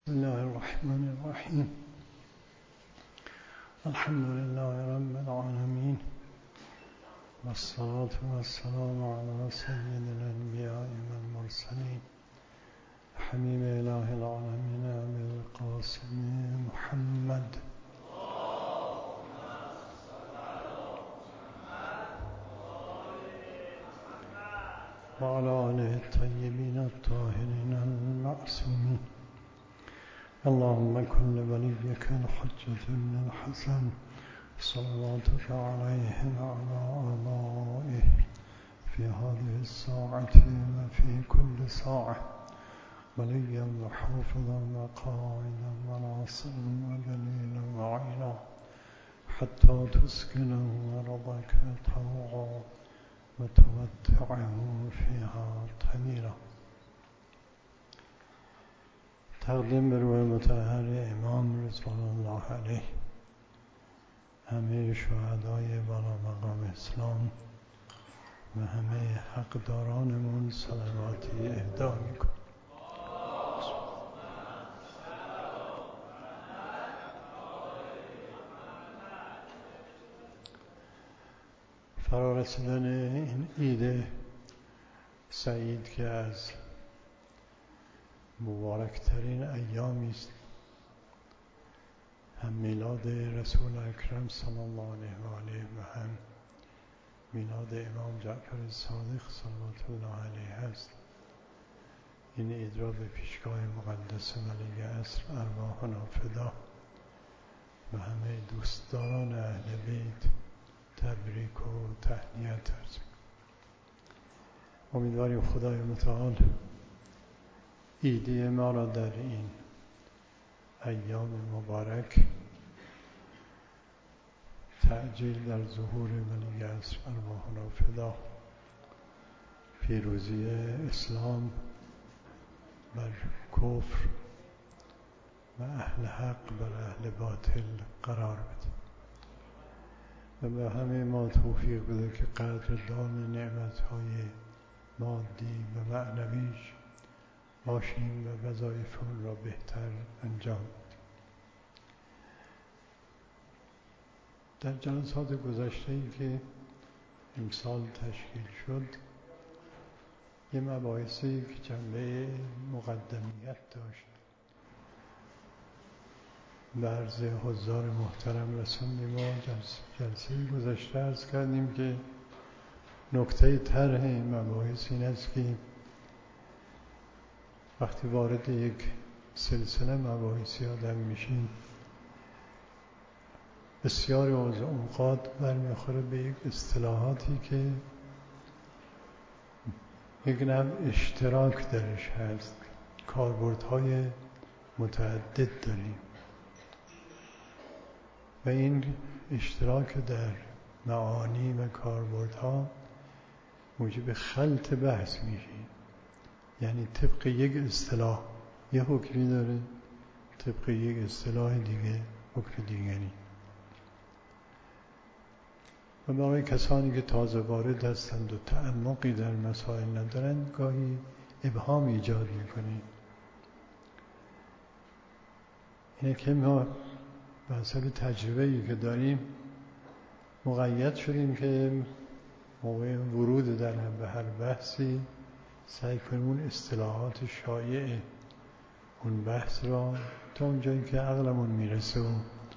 بسم الله الرحمن الرحيم. الحمد لله رب العالمين، والصلاة والسلام على سيد الأنبياء والمرسلين حبيب إله العالمين أبي القاسم محمد وعلى آله الطيبين الطاهرين المعصومين. اللهم كن لوليك الحجة بن الحسن صلواتك عليه وعلى آبائه في هذه الساعة وفي كل ساعة وليا وحافظا وقائدا وناصرا ودليلا وعينا حتى تسكنه أرضك طوعا وتمتعه فيها طويلا. تقدیم به روح مطهر امام رضوان الله علیه، همه شهدای بالا مقام اسلام و همه حقدارانمون صلواتی اهدا میکنم. فرا رسیدن این عید سعید که از مبارکترین ایامی است، هم میلاد رسول اکرم صلی الله علیه و آله و هم میلاد امام جعفر صادق صلوات الله علیه است. این عید را به پیشگاه مقدس ولی عصر ارواحنا فدا و همه دوستداران اهل بیت تبریک و تهنیت عرض می‌کنم. امیدواریم خدای متعال عیدی ما را در این ایام مبارک تعجیل در ظهور ولی عصر ارواحنا فدا، پیروزی اسلام بر کفر و اهل حق بر اهل باطل قرار بده و به همه ما توفیق بده که قدردان نعمت‌های مادی و معنویش باشیم و وظایف اون را بهتر انجام بدیم. در جلسات گذشته‌ای که امسال تشکیل شد یه مباحثی که جنبه مقدمیت داشت به عرض حضار محترم رسوندیم و جلسه گذشته عرض کردیم که نکته طرح این مباحث این است که وقتی وارد یک سلسله مباحثی آدم میشیم بسیاری از اوقات برمیخوره به یک اصطلاحاتی که یک نوع اشتراک درش هست، کاربردهای متعدد داریم و این اشتراک در معانی و کاربردها موجب خلط بحث میشه. یعنی طبق یک اصطلاح یه حکمی داره، طبق یک اصطلاح دیگه حکم دیگری. و برای کسانی که تازه وارد هستند و تعمقی در مسائل ندارند گاهی ابهام ایجاد میکنه. اینه که ما به حسب تجربه‌ای که داریم مقید شدیم که موقع ورود در به هر بحثی سعی کنیم اون اصطلاحات شایع اون بحث را تا اونجایی که عقلمون میرسه و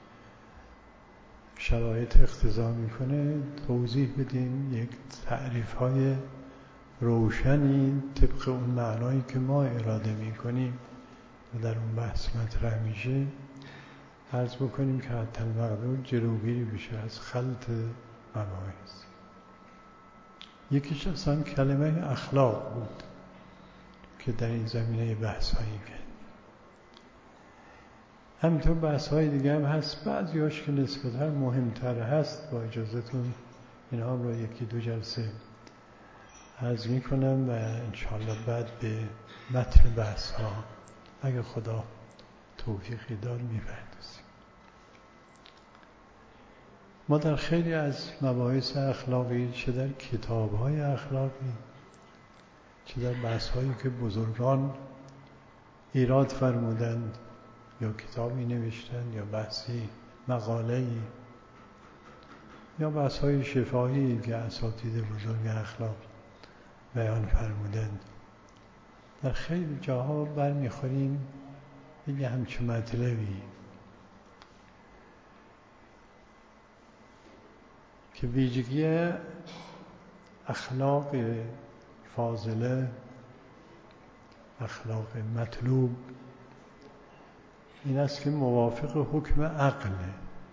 شرایط اقتضا میکنه توضیح بدیم، یک تعریف‌های روشنی طبق اون معنایی که ما اراده میکنیم و در اون بحث مطرح میشه عرض بکنیم که حتی المقدور جلوگیری بشه از خلط مباحث. یکیش اصلا کلمه اخلاق بود که در این زمینه بحث‌هایی کرد. همینطور بحث‌های دیگه هم هست، بعضی‌هاش که نسبتاً مهمتر هست با اجازهتون اینها رو یکی دو جلسه عرض می‌کنم و انشاءالله بعد به متن بحث‌ها اگه خدا توفیقی داد می‌پردازیم. ما در خیلی از مباحث اخلاقی چه در کتاب‌های اخلاقی چه در بحث‌هایی که بزرگان ایراد فرمودند یا کتابی نوشتن یا بحثی مقاله‌ای یا بحث‌های شفاهی که اساتید بزرگ اخلاق بیان فرمودند. در خیلی جاها برمیخوریم یه همچون مطلبی که ویژگی اخلاق فاضله، اخلاق مطلوب این است که موافق حکم عقله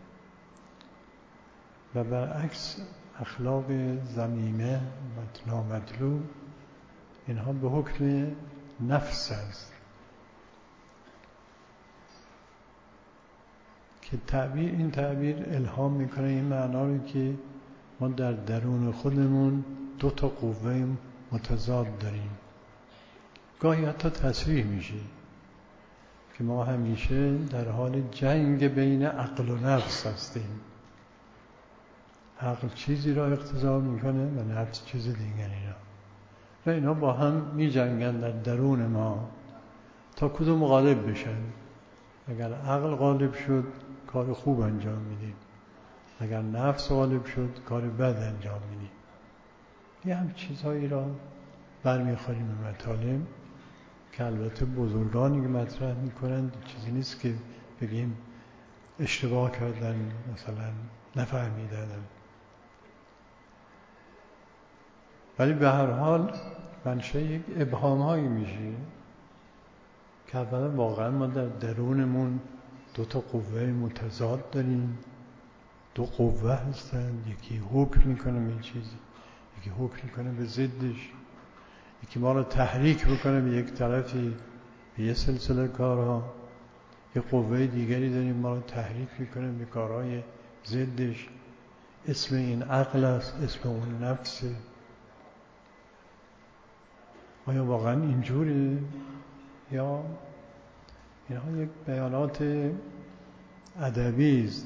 و برعکس اخلاق ذمیمه نامطلوب اینها به حکم نفس است که این تعبیر الهام میکنه این معنا رو که ما در درون خودمون دو تا قوه متضاد داریم. گاهی حتی تصریح میشه که ما همیشه در حال جنگ بین عقل و نفس هستیم. عقل چیزی را اقتضا میکنه و نفس چیز دیگری را و اینا با هم میجنگن در درون ما تا کدوم غالب بشن. اگر عقل غالب شد کار خوب انجام میدیم، اگر نفس غالب شد کار بد انجام میدیم. یه هم چیزهایی را برمیخوریم به مطالب که البته بزرگانی که مطرح میکنن چیزی نیست که بگیم اشتباه کردن مثلا نفهمیدن، ولی به هر حال منشأ یک ابهام هایی میشه که اولا واقعا ما در درونمون دو تا قوه متضاد داریم. دو قوه هستن، یکی حکم میکنه به چیزی، یکی حکم میکنه به ضدش، یکی ما رو تحریک بکنه به یک طرفی به یه سلسله کارها، یه قوه دیگری داریم ما رو تحریک میکنه به کارهای ضدش. اسم این عقل است، اسم اون نفسه. آیا واقعا اینجوره یا اینها یک بیانات ادبی است؟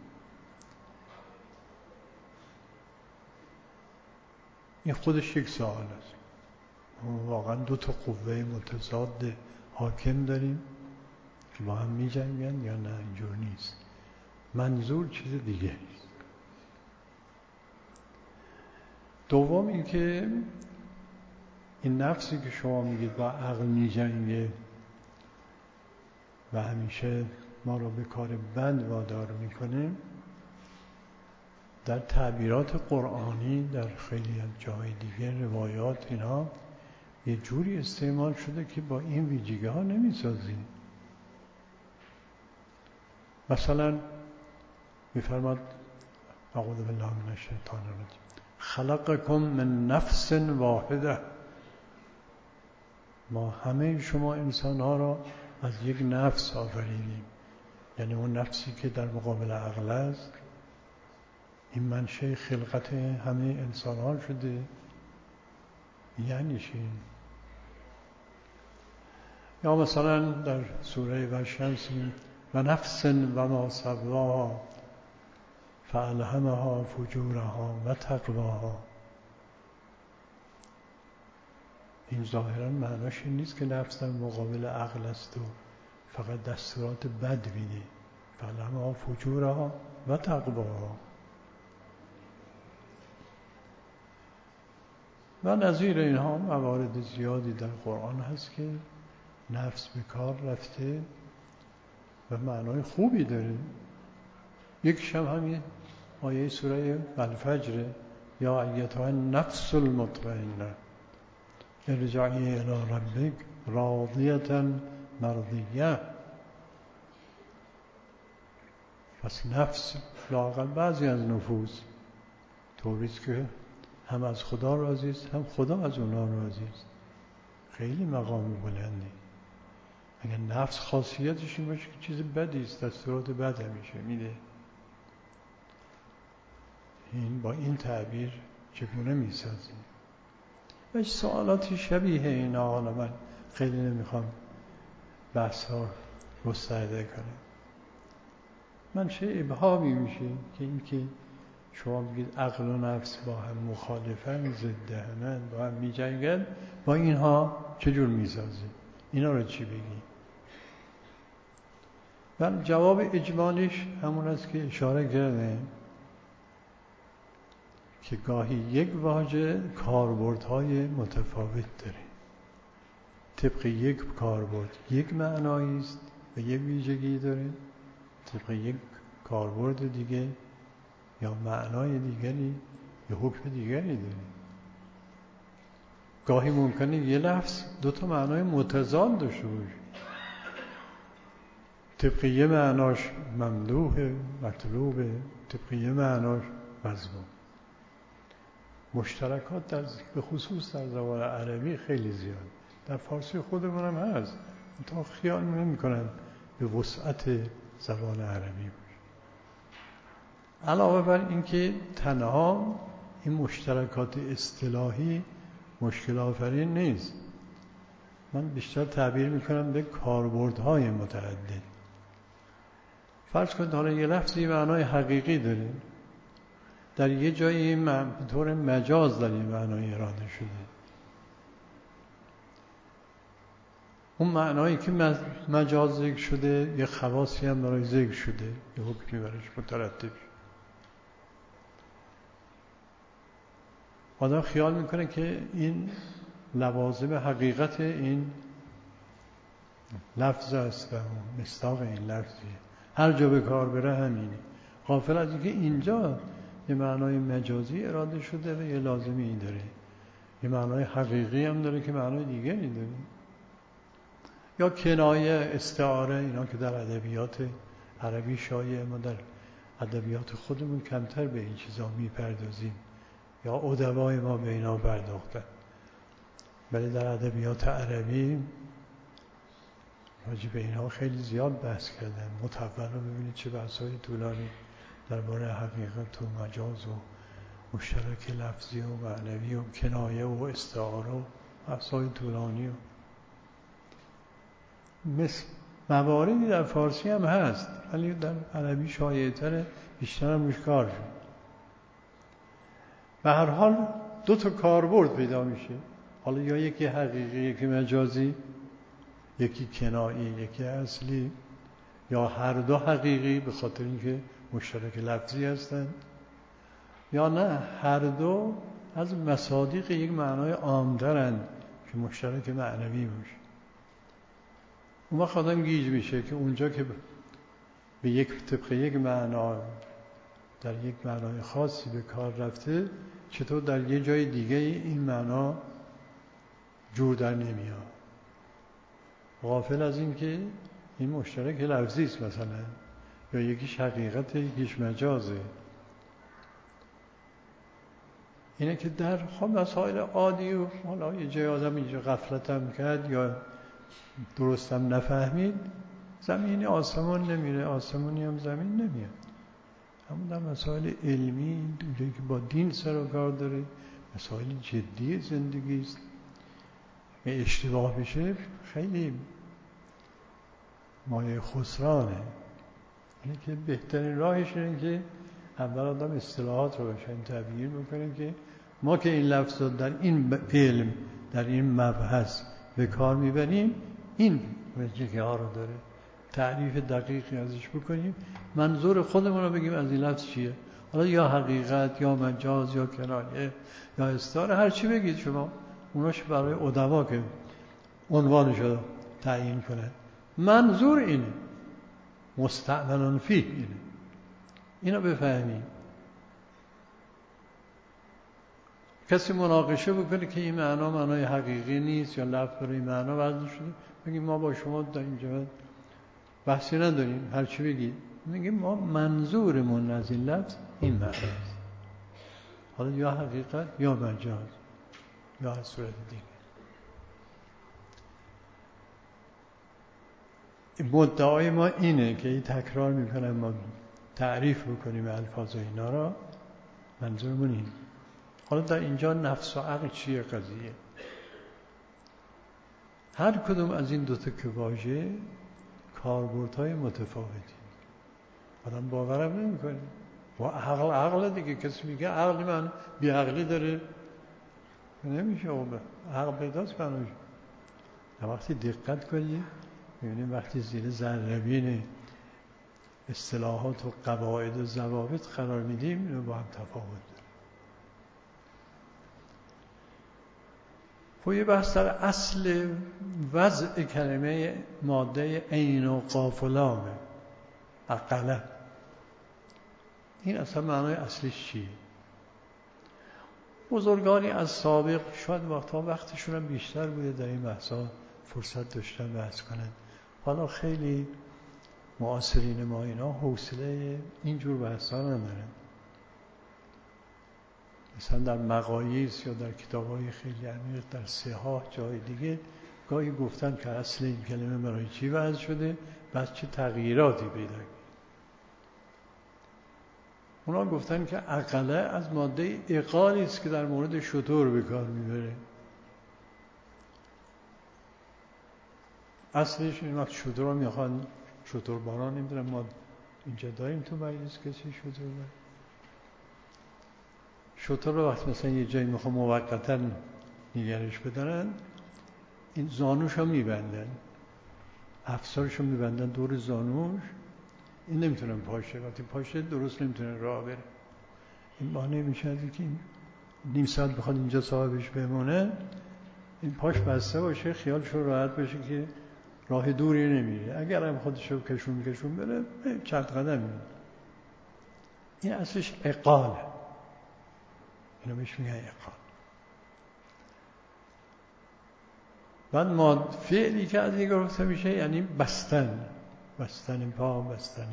این خودش یک سوال است. واقعا دو تا قوه متضاد حاکم داریم که با هم می جنگن یا نه اینجور نیست؟ منظور چیز دیگه است. دوم این که این نفسی که شما میگید با عقل می جنگه و همیشه ما رو به کار بد وادار میکنه، در تعبیرات قرآنی در خیلی از جای دیگه روایات اینا یه جوری استعمال شده که با این ویژگی ها نمیسازیم. مثلا میفرماد اعوذ بالله من الشیطان الرجیم خلقکم من نفس واحده، ما همه شما انسان ها را از یک نفس آفریدیم، یعنی اون نفسی که در مقابل عقل است. این منشأ خلقت همه انسان ها شده. یعنی چی؟ یا مثلا در سوره والشمس و نفس و ما سواها فالهمها فجورها و تقواها. این ظاهرا معناش این نیست که نفس در مقابل عقل است و فقط دستورات بد میده. فالهمها فجورها و تقواها و نظیر اینها موارد زیادی در قرآن هست که نفس به کار رفته و معنای خوبی داره. یکیش هم همین آیه سوره الفجر یا ایتها النفس المطمئنه ارجعی الی ربک راضیة مرضیه. پس نفس لااقل بعضی از نفوس طوریست که هم از خدا راضی است هم خدا از اونا راضی است. خیلی مقام بلندی. اگر نفس خاصیتش این باشه که چیز بدی است، دستورات بد همیشه میده، این با این تعبیر چگونه میسازیم؟ و سوالاتی شبیه اینا. حالا من خیلی نمیخوام بحث ها گسترده کنم. منشأ ابهامی میشه که این که شما بگید عقل و نفس با هم مخالفن، ضد همن، با هم میجنگن، با اینها چجور میسازیم؟ اینا رو چی بگیم؟ من جواب اجمالیش همون است که اشاره کردم که گاهی یک واژه کاربردهای متفاوت داره. طبق یک کاربرد یک معنایی است و یک ویژگی داره، طبق یک کاربرد دیگه یا معنای دیگری یا حکم دیگری داره. گاهی ممکنه یه لفظ دو تا معنای متضاد داشته باشه، طبق یه معناش ممدوح مطلوب، طبق یه معناش مذموم. مشترکات به خصوص در زبان عربی خیلی زیاد، در فارسی خودمون هم هست، تا خیال نمی‌کنم به وسعت زبان عربی باشه. علاوه بر اینکه تنها این مشترکات اصطلاحی مشکل آفرین نیست، من بیشتر تعبیر میکنم به کاربردهای متعدد. فرض کنید حالا یه لفظی معنای حقیقی داره، در یه جایی به طور مجاز در این معنای اراده شده، اون معنایی که مجاز ذکر شده یه خواصی هم برای ذکر شده، یه حکمی برایش مترتب شده. آدم خیال میکنه که این لوازم حقیقت این لفظ است و مصداق این لفظیه، هر جا به کار بره همینه، غافل از اینکه اینجا یه معنای مجازی اراده شده و یه لازمی این داره، یه معنای حقیقی هم داره که معنای دیگری داره. یا کنایه، استعاره، اینا که در ادبیات عربی شایعه، ما در ادبیات خودمون کمتر به این چیزا میپردازیم یا ادبای ما به اینا پرداختن، ولی در ادبیات عربی راجع به اینها خیلی زیاد بحث کردن. مطول رو ببینید چه بحث‌های طولانی درباره حقیقت و مجاز و مشترک لفظی و معنوی و کنایه و استعاره و بحث‌های طولانی و مثل مواردی در فارسی هم هست ولی در عربی شایع‌تره، بیشتر هم روش کار شد. به هر حال دو تا کاربرد پیدا میشه، حالا یا یکی حقیقی یکی مجازی، یکی کنایی یکی اصلی، یا هر دو حقیقی به خاطر اینکه مشترک لفظی هستند، یا نه هر دو از مصادیق یک معنای عام‌ترند که مشترک معنوی باشه. اون وقت آدم گیج میشه که اونجا که به یک طبق یک معنا در یک معنای خاصی به کار رفته، چطور در یه جای دیگه این معنا جور در نمیاد، غافل از این که این مشترک لفظی است مثلا، یا یکیش حقیقت یکیش مجازه. اینه که در مسائل عادی و حالا یه جای آدم اینجا غفلت هم کرد یا درست هم نفهمید، زمین آسمان نمیره، آسمانی هم زمین نمیاد. همون در مسائل علمی دوره که با دین سر و کار داره، مسائل جدی زندگی است، اشتباه بشه خیلی مایه خسرانه. اینه که بهترین راهش اینه که اول آدم اصطلاحات رو بشن تغییر بکنه که ما که این لفظ رو در این علم در این مبحث به کار میبریم این وجهه ها رو داره، تعریف دقیقی ازش بکنیم، منظور خودمون رو بگیم از این لفظ چیه، حالا یا حقیقت یا مجاز یا کنایه یا استعاره، هر چی بگید شما، اوناش برای ادبا که عنوانش رو تعیین کنن. منظور اینه، مستعملن فیه اینه، اینو بفهمیم. کسی مناقشه بکنه که این معنا معنای حقیقی نیست یا لفظ برای این معنا وضع شده، بگیم ما با شما در اینجا بحثی نداریم، هر چی بگید. میگیم ما منظورمون از این لفظ این معنی است، حالا یا حقیقت یا مجاز یا هر صورت دیگه. مدعای ما اینه که این تکرار میکنم، ما تعریف بکنیم الفاظ اینا را، منظورمون اینه. حالا در اینجا نفس و عقل چیه قضیه؟ هر کدوم از این دوتا که واژه کاربردهای متفاوتی، آدم باورم نمیکنه. و عقل دیگه، کسی میگه عقل من بی عقلی داره، نمیشه عقل پیداست کنوش. وقتی دقت کنید میبینید وقتی زیر ذره‌بین اصطلاحات و قواعد و ضوابط قرار میدیم اینو با هم تفاوت داره. خب یه بحث در اصل وضع کلمه ماده عین و قاف و لامه. عقله این اصلا معنای اصلیش چیه؟ بزرگانی از سابق شاید وقتشون هم بیشتر بوده در این بحثا فرصت داشتن بحث کنن. حالا خیلی معاصرین ما اینا حوصله اینجور بحثا ندارن. مثلا در مقاییس یا در کتاب‌های خیلی عمیق در صحاح جای دیگه گاهی گفتن که اصل این کلمه برای چی وضع شده، بعد چه تغییراتی پیدا کرد. اونا گفتن که عقله از ماده عقالی است که در مورد شتر به کار میبره. اصلش این وقت شتر رو میخوان شترباران نمیدونم ما اینجا داریم تو مجلس کسی شتربار. شتر رو وقتی مثلا یه جایی میخوان موقتا نگرش بدارن این زانوش رو میبندن، افسارش رو میبندن دور زانوش، این نمیتونن پاشه، وقتی پاشه درست نمیتونه راه بره. این بانه میشه از اینکه نیم ساعت بخواد اینجا صاحبش بمونه این پاش بسته باشه خیالش رو راحت باشه که راه دوری نمیره، اگر هم خودش رو کشون بره چند قدم میره. این اصلش عقاله، اینو بهش میگن عقال. بعد ما فعلی که از این گفته میشه یعنی بستن پا، بستن.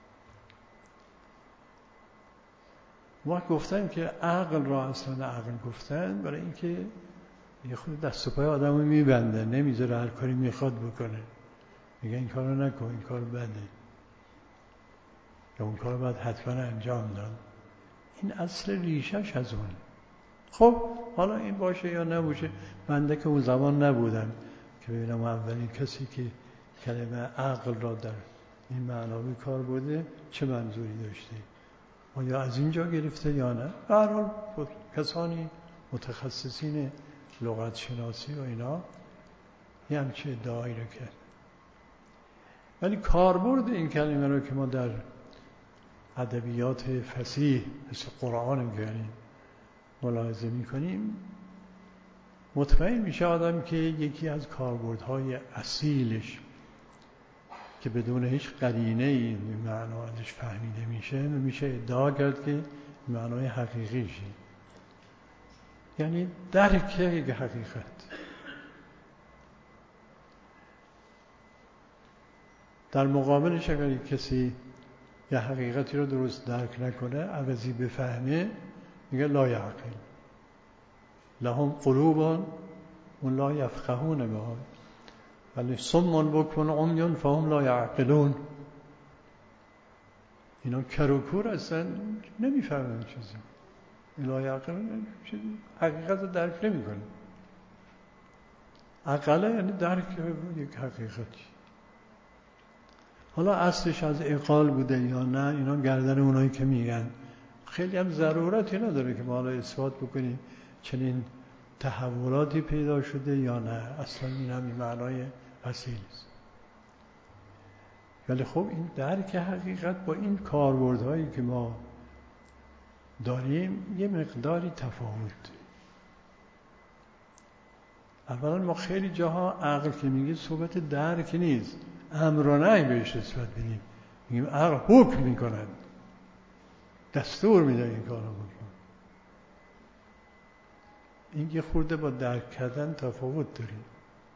ما گفتن که عقل را اصلا عقل گفتن برای اینکه یه خود دست و پای آدم رو میبنده، نمیذاره هر کاری میخواد بکنه، میگه این کارو نکن، این کار بده یا اون کار باید حتما انجام داد. این اصل ریشش از اون. خب حالا این باشه یا نباشه، بنده که اون زمان نبودم که ببینم اولین کسی که کلمه عقل را در این معنا به کار برده چه منظوری داشته، آیا از اینجا گرفته یا نه. به هر حال کسانی متخصصین لغت شناسی و اینا یه همچه ادعایی رو کرد. ولی کاربرد این کلمه رو که ما در ادبیات فصیح مثل قرآن می‌گیریم ملاحظه می‌کنیم، مطمئن میشه آدم که یکی از کاربردهای اصیلش که بدون هیچ قرینه این معنا ازش فهمیده میشه ادعا کرد که معنای حقیقیشه، یعنی درک یک حقیقت. در مقابلش اگر کسی یه حقیقتی رو درست درک نکنه عوضی بفهمه میگه لا یعقل، لهم قلوب اون لا یفقهون بها ولی صم بکم عمی فهم لا یعقلون. اینا کر و کور هستن نمیفهمن چیزی، لا یعقلون حقیقت رو درک نمیکنه. عقله یعنی درک یک حقیقتی. حالا اصلش از عقال بوده یا نه اینا گردن اونایی که میگن. خیلی هم ضرورتی نداره که ما حالا اثبات بکنیم چنین تحولاتی پیدا شده یا نه، اصلا این هم این معنای اصیل است. ولی خب این درک حقیقت با این کاربردهایی که ما داریم یه مقداری تفاوت. اولا ما خیلی جاها عقل که میگه صحبت درک نیست، امر و نهی بهش نسبت بدیم، میگیم عقل حکم میکند، دستور میده این کارو بکن. این یه خورده با درک کردن تفاوت داریم.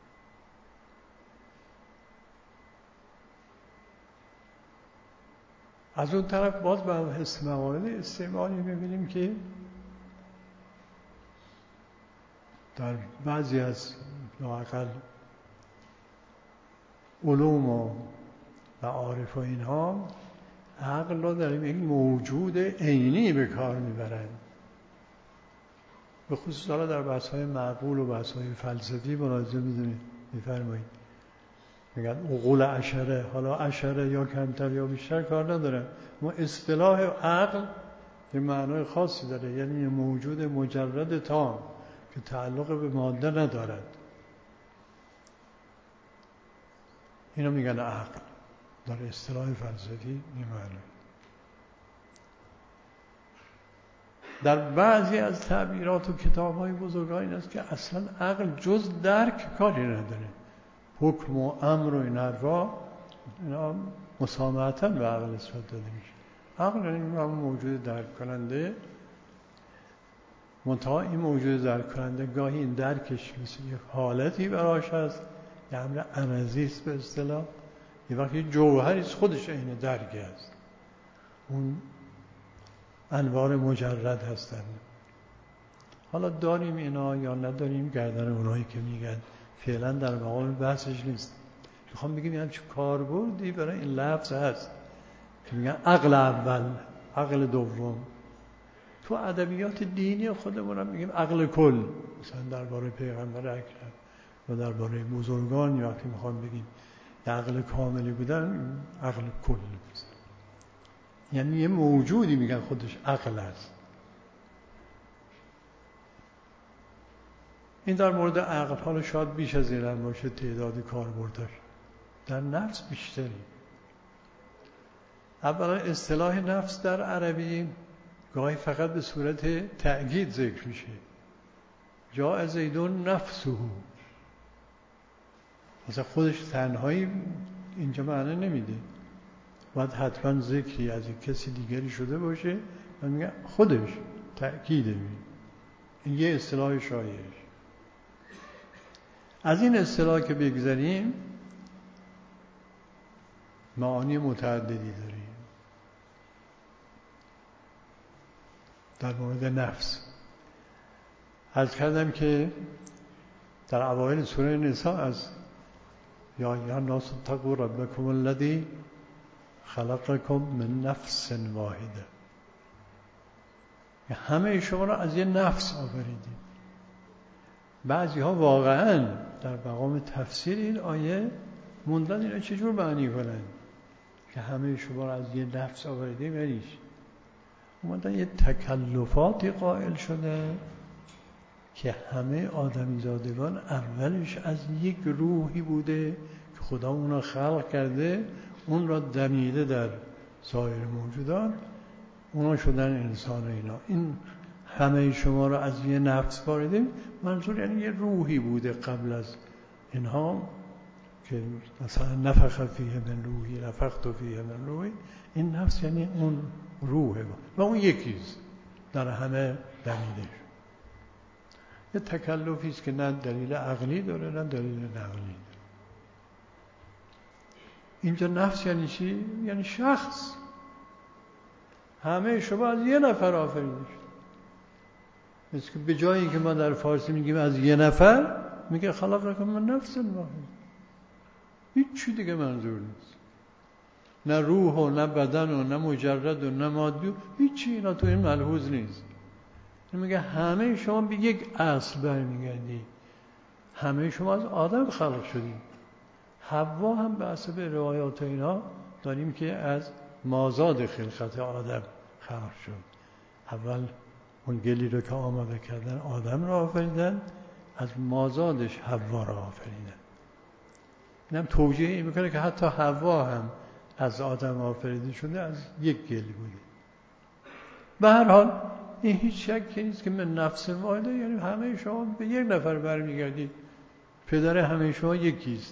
از اون طرف باز به حس موارد استعمالی میبینیم که در بعضی از لااقل علوم و معارف و اینها عقل را در یک موجود عینی به کار میبرند. به خصوص حالا در بحث‌های معقول و بحث‌های فلسفی ملاحظه می‌فرمایید میگن عقول عشره، حالا عشره یا کمتر یا بیشتر کار نداره، ما اصطلاح عقل یه معنای خاصی داره، یعنی یه موجود مجرد تام که تعلق به ماده ندارد، اینو میگن عقل. در اصطلاح فلسفی این معنی. در بعضی از تعبیرات و کتاب‌های بزرگان این است که اصلا عقل جز درک کاری نداره. حکم و امر و این حرفا اینا مسامحتاً به عقل نسبت داده میشه. عقل این موجود درک کننده، منتها این موجود درک کننده گاهی این درکش مثل یک حالتی براش هست، یه امر عرضی است به اصطلاح، یه وقتی جوهری خودش عین درک است. اون انوار مجرد هستن. حالا داریم اینا یا نداریم، گردن اونایی که میگن فعلا در مقام بحثش نیست. میخوام بگیم یعنی چه کاربردی برای این لفظ هست که میگن عقل اول، عقل دوم. تو ادبیات دینی خودمون هم میگیم عقل کل، مثلا درباره پیغمبر اکرم و درباره بزرگان وقتی میخوام بگیم عقل کاملی بودن، عقل کل بودن. یعنی یه موجودی میگن خودش عقل است. این در مورد عقل، حالا شاید بیش از این هم باشه تعداد کاربردش. در نفس بیشتری. اولا اصطلاح نفس در عربی گاهی فقط به صورت تأکید ذکر میشه. جاء زیدون نفسه، مثلا خودش تنهایی اینجا معنی نمیده، باید حتما ذکری از کسی دیگری شده باشه و میگه خودش تأکیده. این یه اصطلاح شایعش. از این اصطلاح که بگذاریم معانی متعددی داریم در مورد نفس. عرض کردم که در اوایل سوره نساء از یا الناس اتقوا ربکم الذی خلقکم من نفس واحده، همه شما را از یه نفس آفریدیم. بعضی ها واقعا در مقام تفسیر این آیه موندن اینا چجور معنی کنن که همه شما را از یه نفس آفریدیم. یعنیش اومدن یه تکلفاتی قائل شده که همه آدمی زادگان اولش از یک روحی بوده که خدا اون را خلق کرده، اون را دمیده در سایر موجودات، اونا شدن انسان. این همه شما را از یه نفس واردیم، منظور یعنی یه روحی بوده قبل از اینها که مثلا نفخ فیه من روحی نفخت فیه من روحی. این نفس یعنی اون روحه و اون یکیست در همه دمیده. یه تکلفی است که نه دلیل عقلی داره نه دلیل نقلی داره. اینجا نفس یعنی چی؟ یعنی شخص. همه شما از یه نفر آفریده شد. مثل که به جایی که ما در فارسی میگیم از یه نفر، میگه خلقکم من نفس واحد. هیچ چی دیگه منظور نیست. نه روح و نه بدن و نه مجرد و نه مادی، هیچی اینا تو این ملحوظ نیست. میگه همه شما به یک اصل برمیگردید. همه شما از آدم خلق شدید. حوا هم به حسب روایات اینا داریم که از مازاد خلقت آدم خلق شد. اول اون گلی رو که آماده کردن آدم را آفریدن، از مازادش حوا را آفریدن. اینم توجیه این میکنه که حتی حوا هم از آدم آفریده شده، از یک گلی بوده. به هر حال این هیچ شکی نیست که من نفس واحده، یعنی همه شما به یک نفر برمیگردید. پدر همه شما یکیست.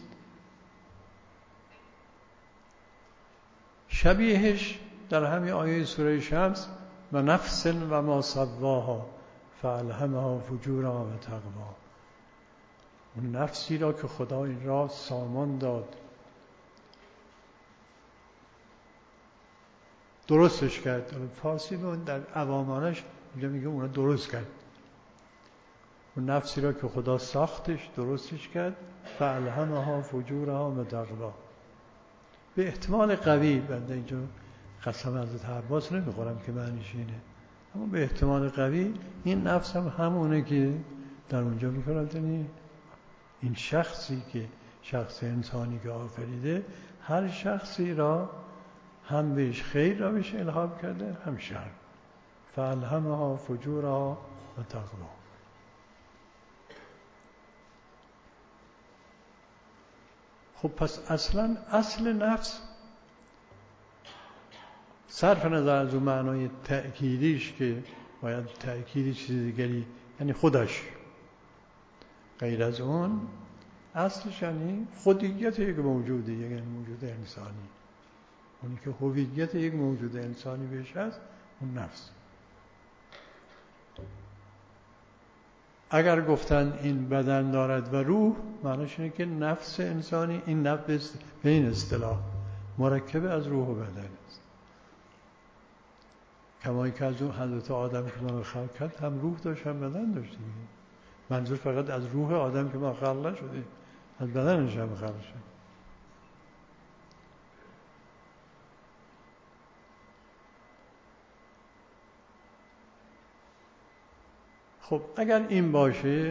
شبیهش در همین آیه سوره شمس و نفس و ما سواها فالهمها فجورها و تقواها. اون نفسی را که خدا این را سامان داد، درستش کرد. فارسی اون در عوامانش اینجا میگه اون را درست کرد. اون نفسی را که خدا ساختش، درستش کرد، فالهمها فجورها و تقواها. به احتمال قوی، بنده اینجا قسم حضرت عباس نمیخورم که معنیش اینه، اما به احتمال قوی این نفس هم همونه که در اونجا میکنه. این شخصی که شخص انسانی که آفریده، هر شخصی را هم بهش خیر را بهش الهام کرده هم شر. فالهمها فجورها و تقواها. خب پس اصلا اصل نفس صرف نظر از اون معنای تأکیدیش که باید تأکیدی چیز دیگری، یعنی خودش، غیر از اون اصلش یعنی خودیت یک موجوده، یک موجود انسانی. اونی که هویت یک موجود انسانی بهش هست اون نفس. اگر گفتن این بدن دارد و روح، معنیش اینه که نفس انسانی، این نفس به این اصطلاح مرکب از روح و بدن است. کمایی که از اون حضرت آدم که ما خلق کرد هم روح داشت هم بدن داشت. منظور فقط از روح آدم که ما خلق نشده، از بدنش هم خلق شد. خب اگر این باشه،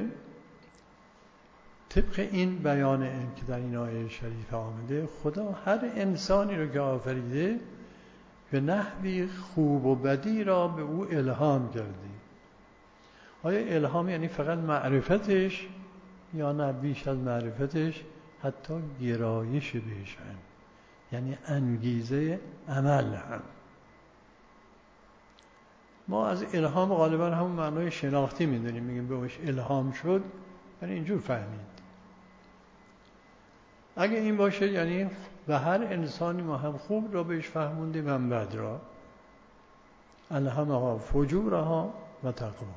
طبق این بیان این که در این آیه شریف آمده، خدا هر انسانی رو که آفریده به نحوی خوب و بدی را به او الهام کرده. آیا الهام یعنی فقط معرفتش یا نه بیش از معرفتش حتی گرایش بهش هم، یعنی انگیزه عمل هم. ما از الهام غالبا همون معنای شناختی میدونیم، میگیم بهش الهام شد، یعنی اینجور فهمید. اگه این باشه یعنی به هر انسانی ما هم خوب را بهش فهموندیم هم بد را. الهمها فجورها و تقوا.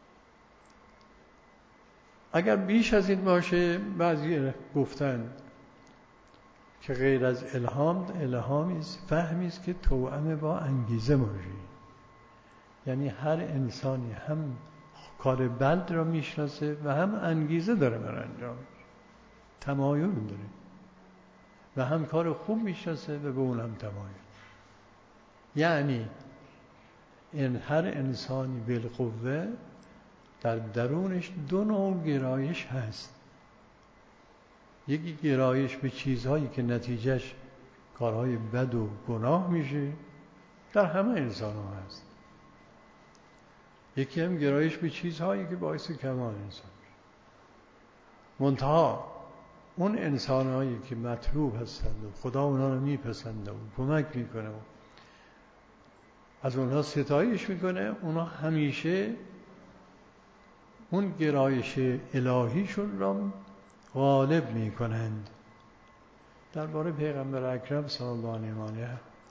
اگر بیش از این باشه، بعضی گفتن که غیر از الهامی است، فهمی است که توأم با انگیزه باشه. یعنی هر انسانی هم کار بد را میشناسه و هم انگیزه داره برای انجامش، تمایل داره، و هم کار خوب میشناسه و به اون هم تمایل. یعنی این هر انسانی بالقوه در درونش دو نوع گرایش هست. یکی گرایش به چیزهایی که نتیجهش کارهای بد و گناه میشه، در همه انسان ها هست. یکی هم گرایش به چیزهایی که باعث کمال انسان میشه. منتها اون انسانهایی که مطلوب هستند و خدا اونا رو میپسنده و کمک میکنه و از اونها ستایش میکنه، اونها همیشه اون گرایش الهیشون را غالب میکنند. درباره پیغمبر اکرم صلی الله علیه و آله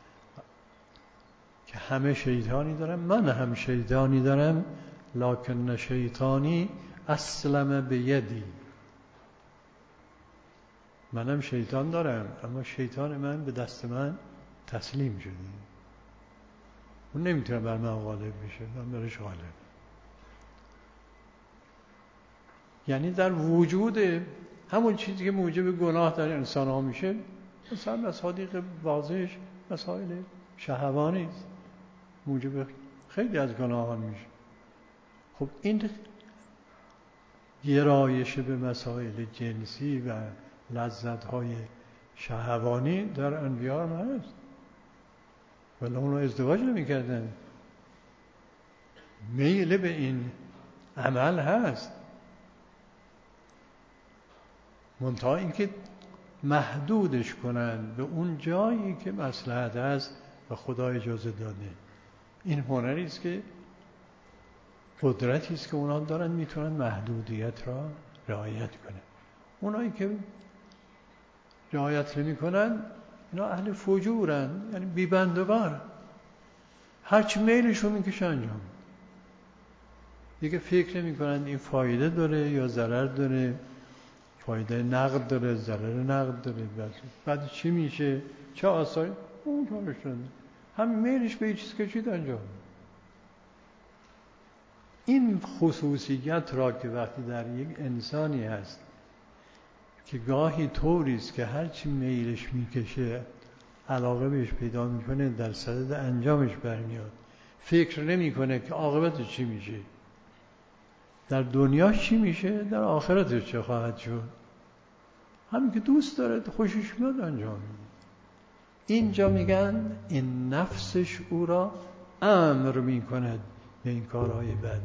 که همه شیطانی دارم، من هم شیطانی دارم، لکن شیطانی اسلم بیدی. منم شیطان دارم اما شیطان من به دست من تسلیم شده، اون نمیتونه بر من غالب بشه، من برش غالب. یعنی در وجود همون چیزی که موجب گناه در انسان ها میشه، مثلا مصادیق واضحش مسائل شهوانی است، موجب خیلی از گناهان میشه. خب این گرایش به مسائل جنسی و لذت‌های شهوانی در انبیا هم هست، ولی اونها ازدواج نمی‌کردن. میل به این عمل هست، منتها اینکه محدودش کنن به اون جایی که مصلحت هست و خدا اجازه داده. این هنری است که قدرتی است که اونا دارن، میتونن محدودیت را رعایت کنن. اونایی که رعایت نمی‌کنن اینا اهل فجورن، یعنی بی بند و بر، هرچی میلشون میکشه انجام. دیگه فکر نمی‌کنن این فایده داره یا ضرر داره، فایده نقد داره، ضرر نقد داره، بعد چی میشه، چه آثاری، اون کارش داره، هم میلش به یه چیز کشید انجام. این خصوصیت را که وقتی در یک انسانی هست که گاهی طوری است که هرچی میلش میکشه علاقه بهش پیدا میکنه، در صدد انجامش برمیاد، فکر نمیکنه که عاقبتش چی میشه، در دنیاش چی میشه، در آخرتش چه خواهد شد، همین که دوست داره خوشش میاد انجام میده. اینجا میگن این نفسش او را امر میکند به این کارهای بد.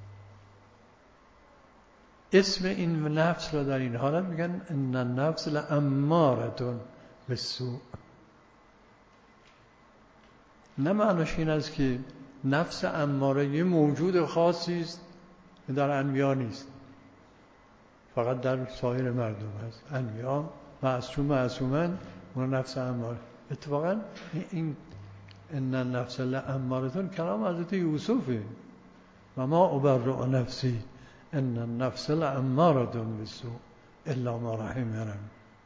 اسم این نفس را در این حالت میگن ان النفس لاماره بالسوء. نه معناش این است که نفس اماره یه موجود خاصی است که در انبیا نیست، فقط در سایر مردم هست. انبیا معصومن، اون نفس اماره. اتفاقا این ان النفس لاماره کلام حضرت یوسفه، و ما ابرئ نفسی ان النفس لاماره بالسوء الا ما رحم ربی.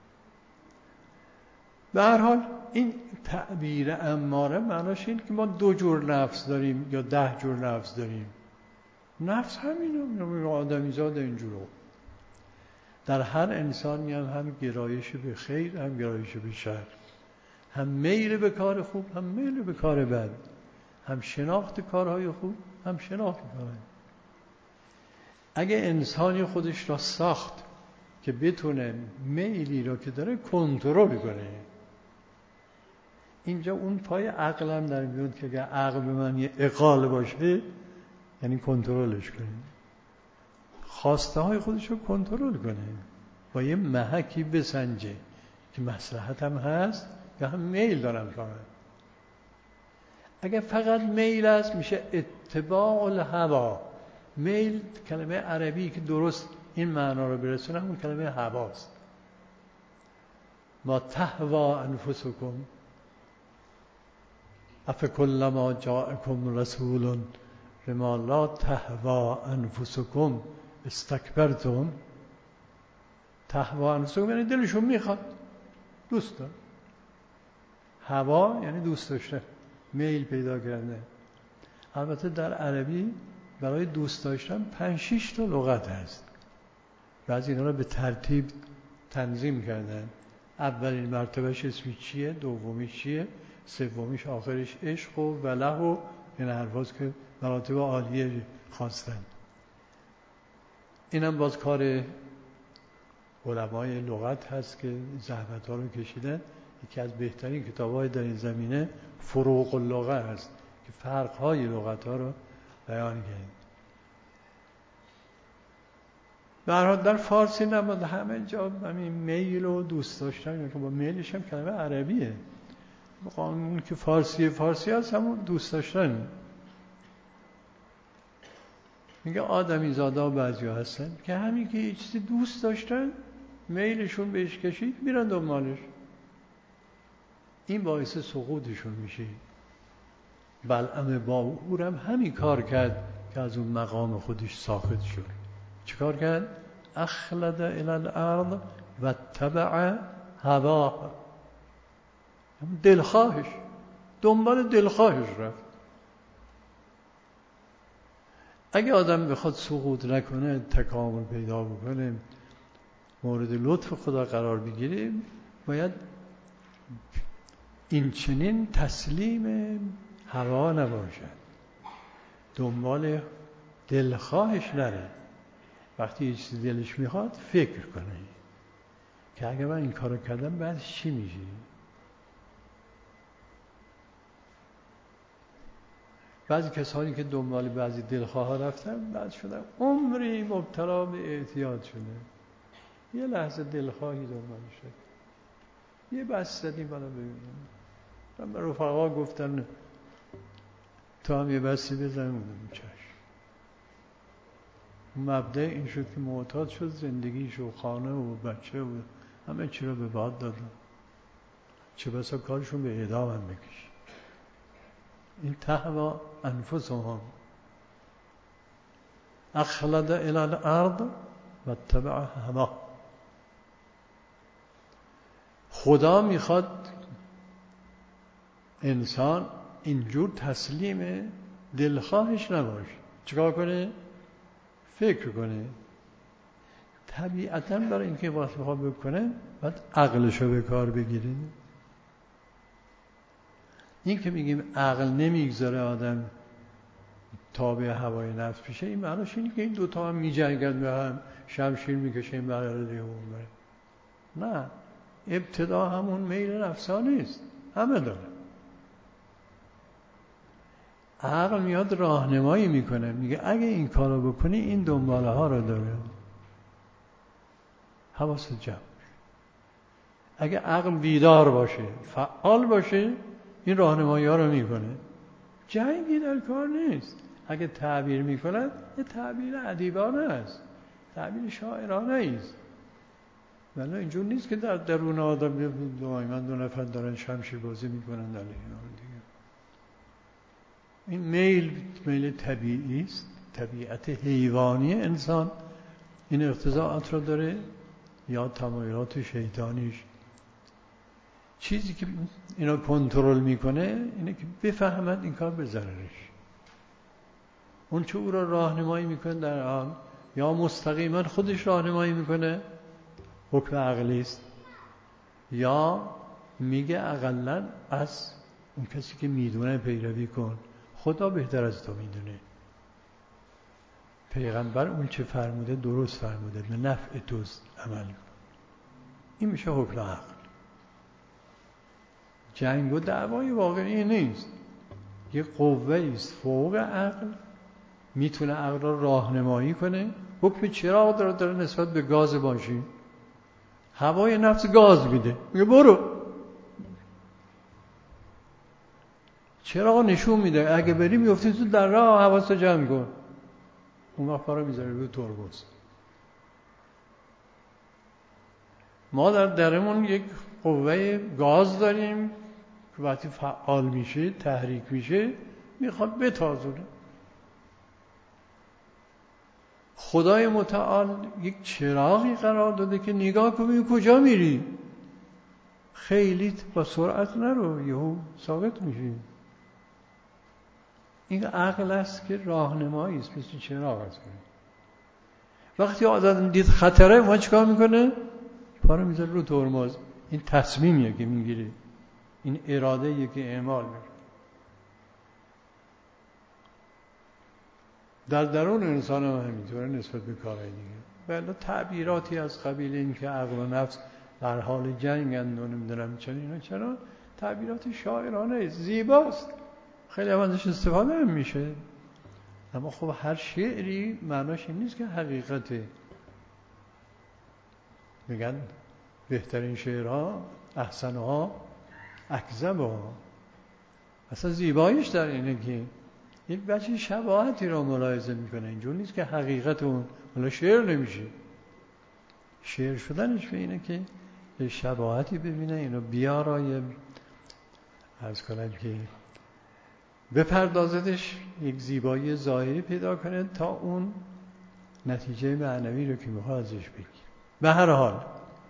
به هر حال این تعبیر اماره معناش این که ما 2 جور نفس داریم یا 10 جور نفس داریم. نفس همینه، آدمی زاد اینجورو. در هر انسانی هم گرایش به خیر، هم گرایش به شر، هم میل به کار خوب، هم میل به کار بد، هم شناخت کارهای خوب، هم شناخت کارهای. اگه انسانی خودش را ساخت که بتونه میلی را که داره کنترل کنه، اینجا اون پای عقلم در میاد که اگه عقل به من یه عقال باشه یعنی کنترلش کنه، خواسته های خودش رو کنترل کنه، با یه محکی بسنجه که مصلحت هم هست یا هم میل دارم فقط. اگه فقط میل است میشه اتباع الهوا. میل کلمه عربی که درست این معنا رو برسونه همون کلمه هواست. ما تهوا انفسکم افکلما جاءکم رسول بما لا تهوا انفسکم استکبرتم. تهوا انفسکم یعنی دلشون میخواد، دوست داره. هوا یعنی دوست داشته، میل پیدا کرده. البته در عربی برای دوست داشتن 5-6 تا لغت هست. بعضی اینا رو به ترتیب تنظیم کردن. اولین مرتبهش اسمش چیه، دومیش چیه، سومیش آخرش عشق و وله و این حرفاست که مراتب عالیه خواستن. اینم باز کار علمای لغت هست که زحمت ها رو کشیدن. یکی از بهترین کتاب‌های در این زمینه فروق اللغه هست که فرق‌های لغت ها رو بیان کرده. به هر حال در فارسی نماد همه جا همین میل و دوست داشتن که با میلش هم کلمه عربیه. قانون که فارسی هست همون دوست داشتن. میگه آدمی زادا بعضی هستن که همین که یه چیزی دوست داشتن میلشون بهش کشید میرن دنبالش، این باعث سقوطشون میشه. بلعم باهورم همین کار کرد که از اون مقام خودش ساخط شد. چیکار کرد؟ اخلد الی الارض و تبع هواه، دلخواهش، دنبال دلخواهش رفت. اگه آدم بخواد سقوط نکنه، تکامل پیدا بکنه، مورد لطف خدا قرار بگیره، باید این چنین تسلیم هوا نباشد، دنبال دلخواهش نره. وقتی یه چیزی دلش میخواد فکر کنه که اگه من این کارو کردم بعد چی میشه. بعضی کسانی که دنبال بعضی دلخواه ها رفتن بعد شدن عمری مبتلا به اعتیاد شده. یه لحظه دلخواهی دنبال شد، یه بستنی بالا ببینم. من به رفقا گفتن تا هم یه بستی بزنم، چشم. مبدأ این شد که معتاد شد، زندگیش و خانه و بچه و همه چی رو به باد دادن، چه بسا کارشون به اعدام هم بکش. این تهوا انفسهم اخلد الی الارض و تبع هوا. خدا میخواد انسان اینجور تسلیم دلخواهش نباشه. چیکار کنه؟ فکر کنه. طبیعتاً برای اینکه وقتی بخواد بکنه باید عقلشو به کار بگیره. این که میگیم عقل نمیگذاره آدم تابع هوای نفس بشه، این معناش اینه که این دوتا هم میجنگن به هم، شمشیر میکشه این برای دیگه اون بره. نه، ابتدا همون میل نفسانی است، همه داره. عقل میاد راهنمایی میکنه، میگه اگه این کارو بکنی این دنباله ها رو داره، حواست جمع. اگه عقل بیدار باشه، فعال باشه، این راهنمایی ها رو میکنه. جنگی در کار نیست. اگه تعبیر میکنن یه تعبیر ادیبانه است، تعبیر شاعرانه است. ولی اینجور نیست که در درون آدم دائما دو نفر دارن شمشیر بازی میکنن علیه هم دیگه. این میل طبیعی است، طبیعت حیوانی انسان این اقتضاعات رو داره، یا تمایلات شیطانیش. چیزی که اینا کنترل میکنه اینه که بفهمد این کار به ضررش. اون چه او را راهنمایی میکنه در آن، یا مستقیما خودش راهنمایی میکنه، حکم عقلی است، یا میگه اقلن از اون کسی که میدونه پیروی کن، خدا بهتر از تو میدونه، پیغمبر اون چه فرموده درست فرموده، به نفع توست، عمل کن. این میشه حکم عقل. جنگ و دعوای واقعی نیست، یه قوه است فوق عقل، میتونه عقل را راهنمایی کنه. حکم چراغ داره نسبت به گاز ماشین. هوای نفس گاز میده، میگه برو. چراغ نشون میده اگه بری میفتی تو در راه، حواست جمع کن. اون وقت پا رو میذاره روی ترمز. ما در درمون یک قوه گاز داریم که وقتی فعال میشه، تحریک میشه، میخواد بتازونه. خدای متعال یک چراغی قرار داده که نگاه کنی کجا میری، خیلی با سرعت نرو، یهو ثابت میشی. این عقل است که راهنمایی است، مثل چراغ است. وقتی آدم دید خطره، ما چیکار میکنه؟ پا رو میذاره رو ترمز. این تصمیمیه که میگیره، این اراده‌ایه که اعمال میکنه. در درون انسان هم همینطوره نسبت به کارهای دیگه. ولی تعبیراتی از قبیل این که عقل و نفس در حال جنگند و نمیدونم چرا تعبیرات شاعرانه زیباست، خیلی هم ازش استفاده هم میشه. اما خب هر شعری معناش این نیست که حقیقته. میگن بهترین شعرها، احسنها، اکذبها. اصلا زیباییش در اینه که یک بچه شباهتی را ملاحظه میکنه. اینجور نیست که حقیقت اون حالا شعر نمیشه. شعر شدنش به اینه که شباهتی ببینه، اینو بیارای عرض کنم که بپردازدش، یک زیبایی ظاهری پیدا کنه تا اون نتیجه معنوی رو که میخواد ازش بگیر. به هر حال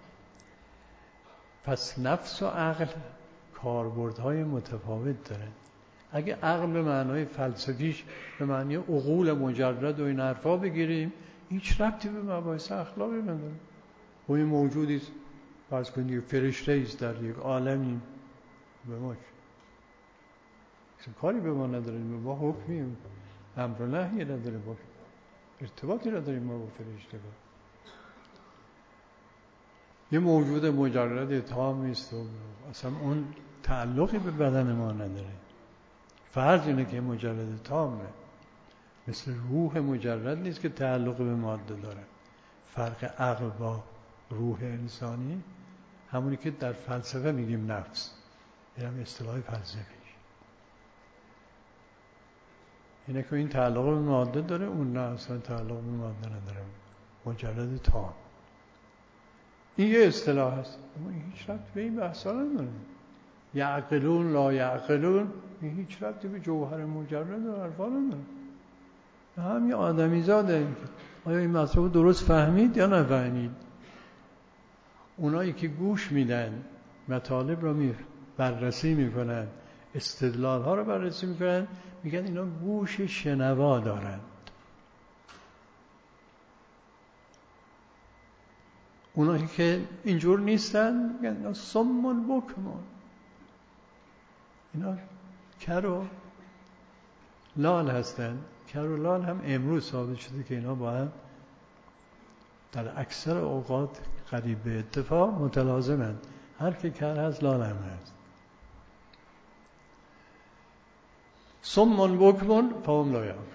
پس نفس و عقل کاربردهای متفاوت داره. اگه عقل به معنای فلسفیش به معنی عقول مجرد و این حرفا بگیریم، هیچ ربطی به مباحث اخلاقی نداره. و این موجودی است، فرض کنید فرشته است در یک عالمی، به ما کاری به ما نداریم، با حکمی امر و نهی نداره، با ارتباطی نداریم ما با فرشته. یه موجود مجرد تام است و اصلا اون تعلقی به بدن ما نداره. فرض اینه که مجرد تامه، مثل روح مجرد نیست که تعلق به ماده داره. فرق عقل با روح انسانی همونی که در فلسفه میگیم نفس، این هم اصطلاح فلسفیش اینه که این تعلق به ماده داره، اون نه، اصلا تعلق به ماده نداره، مجرد تام. این یه اصطلاح هست، اما هیچ ربطی به این بحثا نداره. یعقلون لا یعقلون، این هیچ ربطی به جوهر مجرد و حرفا نداره. همین آدمی زاده. آیا این مطلب درست فهمید یا نفهمید؟ اونایی که گوش میدن، مطالب رو بررسی میکنن، استدلال ها رو بررسی میکنن، میگن اینا گوش شنوا دارن. اونایی که اینجور نیستن میگن اینا صمون بکمون، اینا کر و لال هستن. کر و لال هم امروز ثابت شده که اینا با هم در اکثر اوقات قریب به اتفاق متلازمند. هر که کر هست لال هم هست. صمون بکمون فهم لا یعقلون،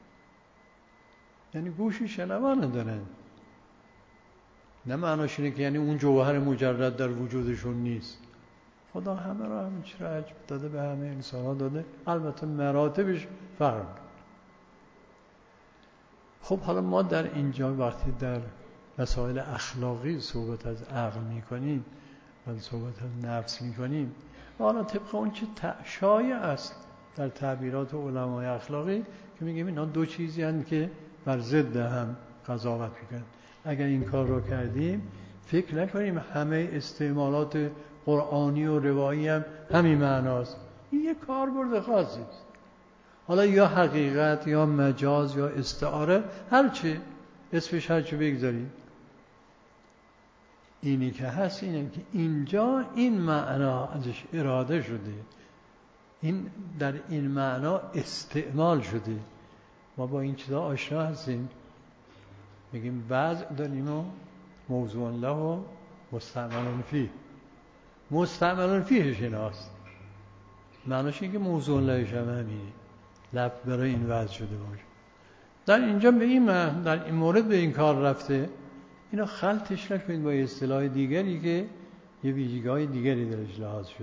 یعنی گوشی شنوا ندارن. نه معناش اینه که یعنی اون جوهر مجرد در وجودشون نیست. خدا همه را همین چیز داده، به همه انسان ها داده، البته مراتبش فرق. خب حالا ما در اینجا وقتی در مسائل اخلاقی صحبت از عقل میکنیم و صحبت از نفس میکنیم، حالا طبق اون چه شایع است در تعبیرات علمای اخلاقی که میگیم اینا دو چیزی هستند که بر ضد هم قضاوت میکنن. اگر این کار رو کردیم فکر نکنیم همه استعمالات قرآنی و روایی هم همین معناست. این یک کاربرد خاصی است. حالا یا حقیقت یا مجاز یا استعاره، هرچی اسمش هرچی بگذاریم، اینی که هست اینه که اینجا این معنا ازش اراده شده، این در این معنا استعمال شده. ما با این چیزا آشنا هستیم، میگیم وضع داریم و موضوع له و مستعمل فیه. مستعمل فیهش ایناست، معناش این که موضوع لهش هم همینه، لب برای این وضع شده باشه. در اینجا به این معنی، در این مورد به این کار رفته. اینا خلطش نکنید با اصطلاح دیگری که یه ویژگی‌های دیگری درش لحاظ شده.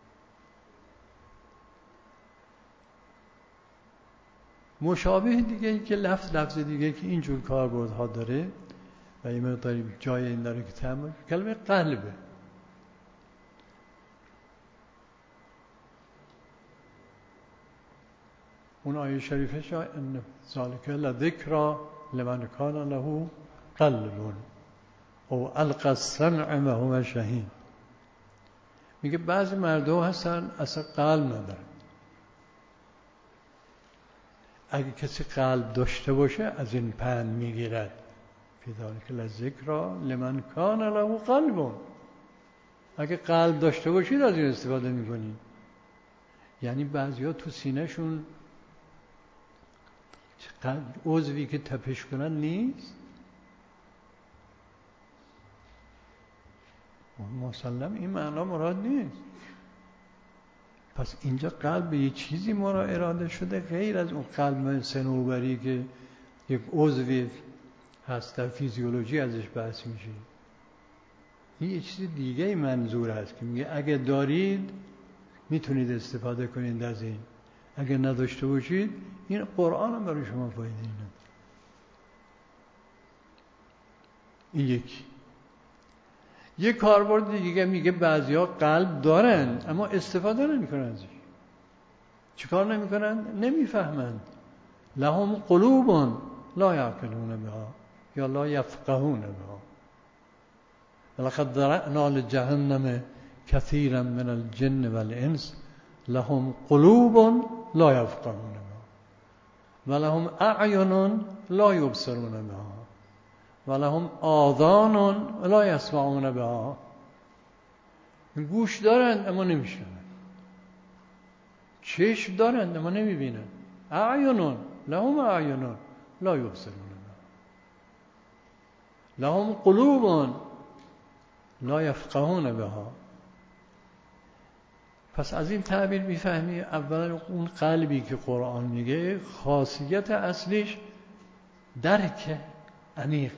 مشابه دیگه که لفظ دیگه که اینجور کاربردها داره و این مقداری جای این داره که تمام کلمه قلبه. اون آیه شریفه شا ان ذالک لذکری لمن کان له قلب او القی السمع و هو شهید. میگه بعضی مردم هستن اصلا قلب ندارن. اگه کسی قلب داشته باشه از این پند میگیرد. فی ذالک لذکری لمن کان له قلب. اگه قلب داشته باشید از این استفاده میکنید. یعنی بعضیا تو سینهشون عضوی که تپش کنن نیست. مسلم این معنا مراد نیست. پس اینجا قلب یه چیزی ما را اراده شده غیر از اون قلب صنوبری که یک عضوی هست، در فیزیولوژی ازش بحث میشه. این یه چیز دیگه منظور هست که میگه اگه دارید میتونید استفاده کنید از این، اگه نداشته باشید این قرآن هم برای شما فایده نداره. این یکی. یک کاربرد دیگه میگه بعضیا قلب دارن اما استفاده نمیکنن ازش. چیکار نمیکنن؟ نمیفهمند. لهم قلوب لا یعقلون بها یا لا یفقهون بها ولقد ذرأنا لجهنم كثيرا من الجن والانس لهم قلوب لا یفقهون بها ولهم اعین لا یبصرون بها ولهم آذان لا یسمعون بها. گوش دارند اما نمیشنوند، چشم دارند اما نمیبینند. اعین لهم اعین لا یبصرون بها لهم قلوب لا یفقهون بها. پس از این تعبیر میفهمی اولا اون قلبی که قرآن میگه خاصیت اصلیش درک عمیق.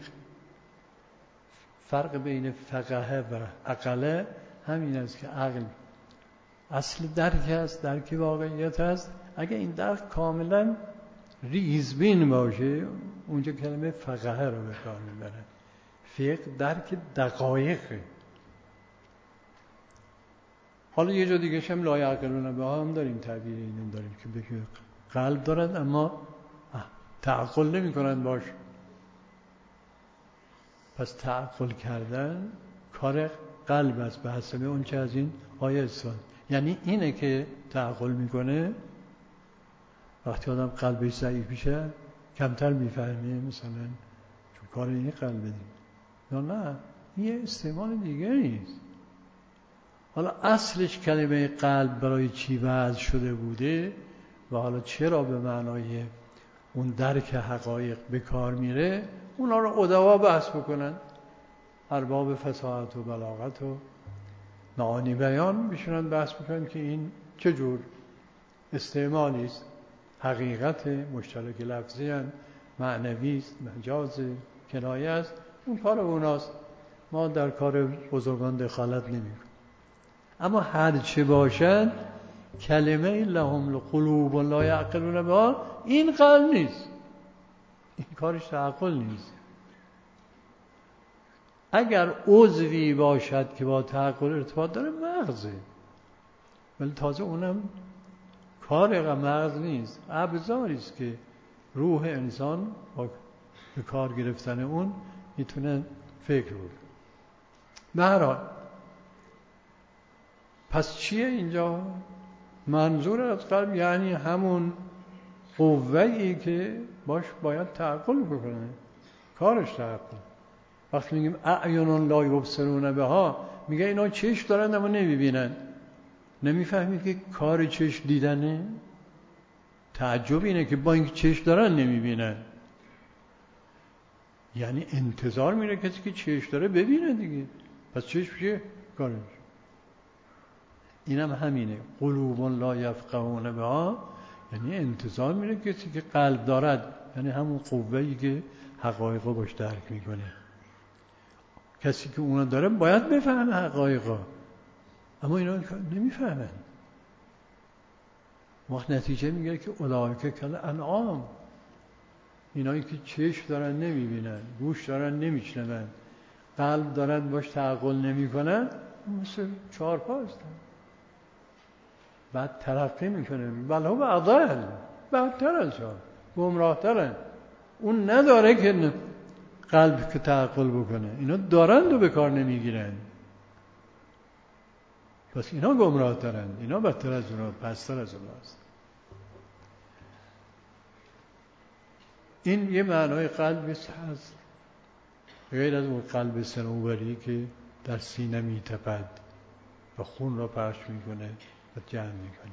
فرق بین فقهه و عقله همین است که عقل اصل درک است، درک واقعیت است. اگه این درک کاملا ریزبین باشه اونجا کلمه فقهه رو به کار میبرن. فقه درک دقایقه. حالا یه جا دیگه هم لا یعقلون بها هم داریم، تعبیر اینو داریم که بگه قلب دارد اما تعقل نمی کنند باش. پس تعقل کردن کار قلب است به حسب اون چه از این آیه استفاده. یعنی اینه که تعقل میکنه وقتی آدم قلبش ضعیف میشه کمتر میفهمه مثلا چون کار این قلب دیم یا نه یه استعمال دیگه نیست. حالا اصلش کلمه قلب برای چی وضع شده بوده و حالا چرا به معنای اون درک حقایق به کار میره اونا رو ادبا بحث بکنن. ارباب فصاحت و بلاغت و معانی بیان بشونن بحث بکنن که این چجور استعمالی است، حقیقت مشترک لفظی هست، معنوی است، مجاز، کنایه است. اون کار اوناست. ما در کار بزرگان دخالت نمی‌کنیم. اما هر چه باشد کلمه لهم قلوب لا یعقلون بها این قلب نیست، این کارش تعقل نیست. اگر عضوی باشد که با تعقل ارتباط داره مغزه، ولی تازه اونم کار مغز نیست، ابزاری است که روح انسان با به کار گرفتن اون میتونه فکر بود. به هر حال پس چیه اینجا منظور از قلب؟ یعنی همون قوه‌ای که باش باید تعقل بکنه، کارش تعقل. وقتی میگیم اعیون لا یبصرون بها، میگه اینا چشم دارن اما نمیبینن. نمیفهمید که کار چشم دیدنه؟ تعجب اینه که با اینکه چشم دارن نمیبینن، یعنی انتظار میره کسی که چشم داره ببینه دیگه. پس چشم چیه کارش؟ اینم همینه، قلوب لا یفقهون بها، یعنی انتظار میره کسی که قلب دارد، یعنی همون قوه‌ای که حقایق رو باش درک میکنه. کسی که اونا داره باید بفهمه حقایقا، اما اینا نمیفهمن. وقت نتیجه میگه که اولئک کالانعام، اینایی که چشم دارن نمیبینن، گوش دارن نمیشنون، قلب دارن باش تعقل نمیکنن، مثل چهارپا هستن. بعد ترقی میکنه، بل هم اضل، بدتر از ها، گمراهترن. اون نداره که قلب که تعقل بکنه، اینا دارند و به کار نمیگیرن. پس اینا گمراهترن، اینا بدتر از اونا، پستر از اونا هست. این یه معنای قلب هست، غیر از اون قلب صنوبری که در سینه میتپد و خون را پخش میکنه و جمع میکنه.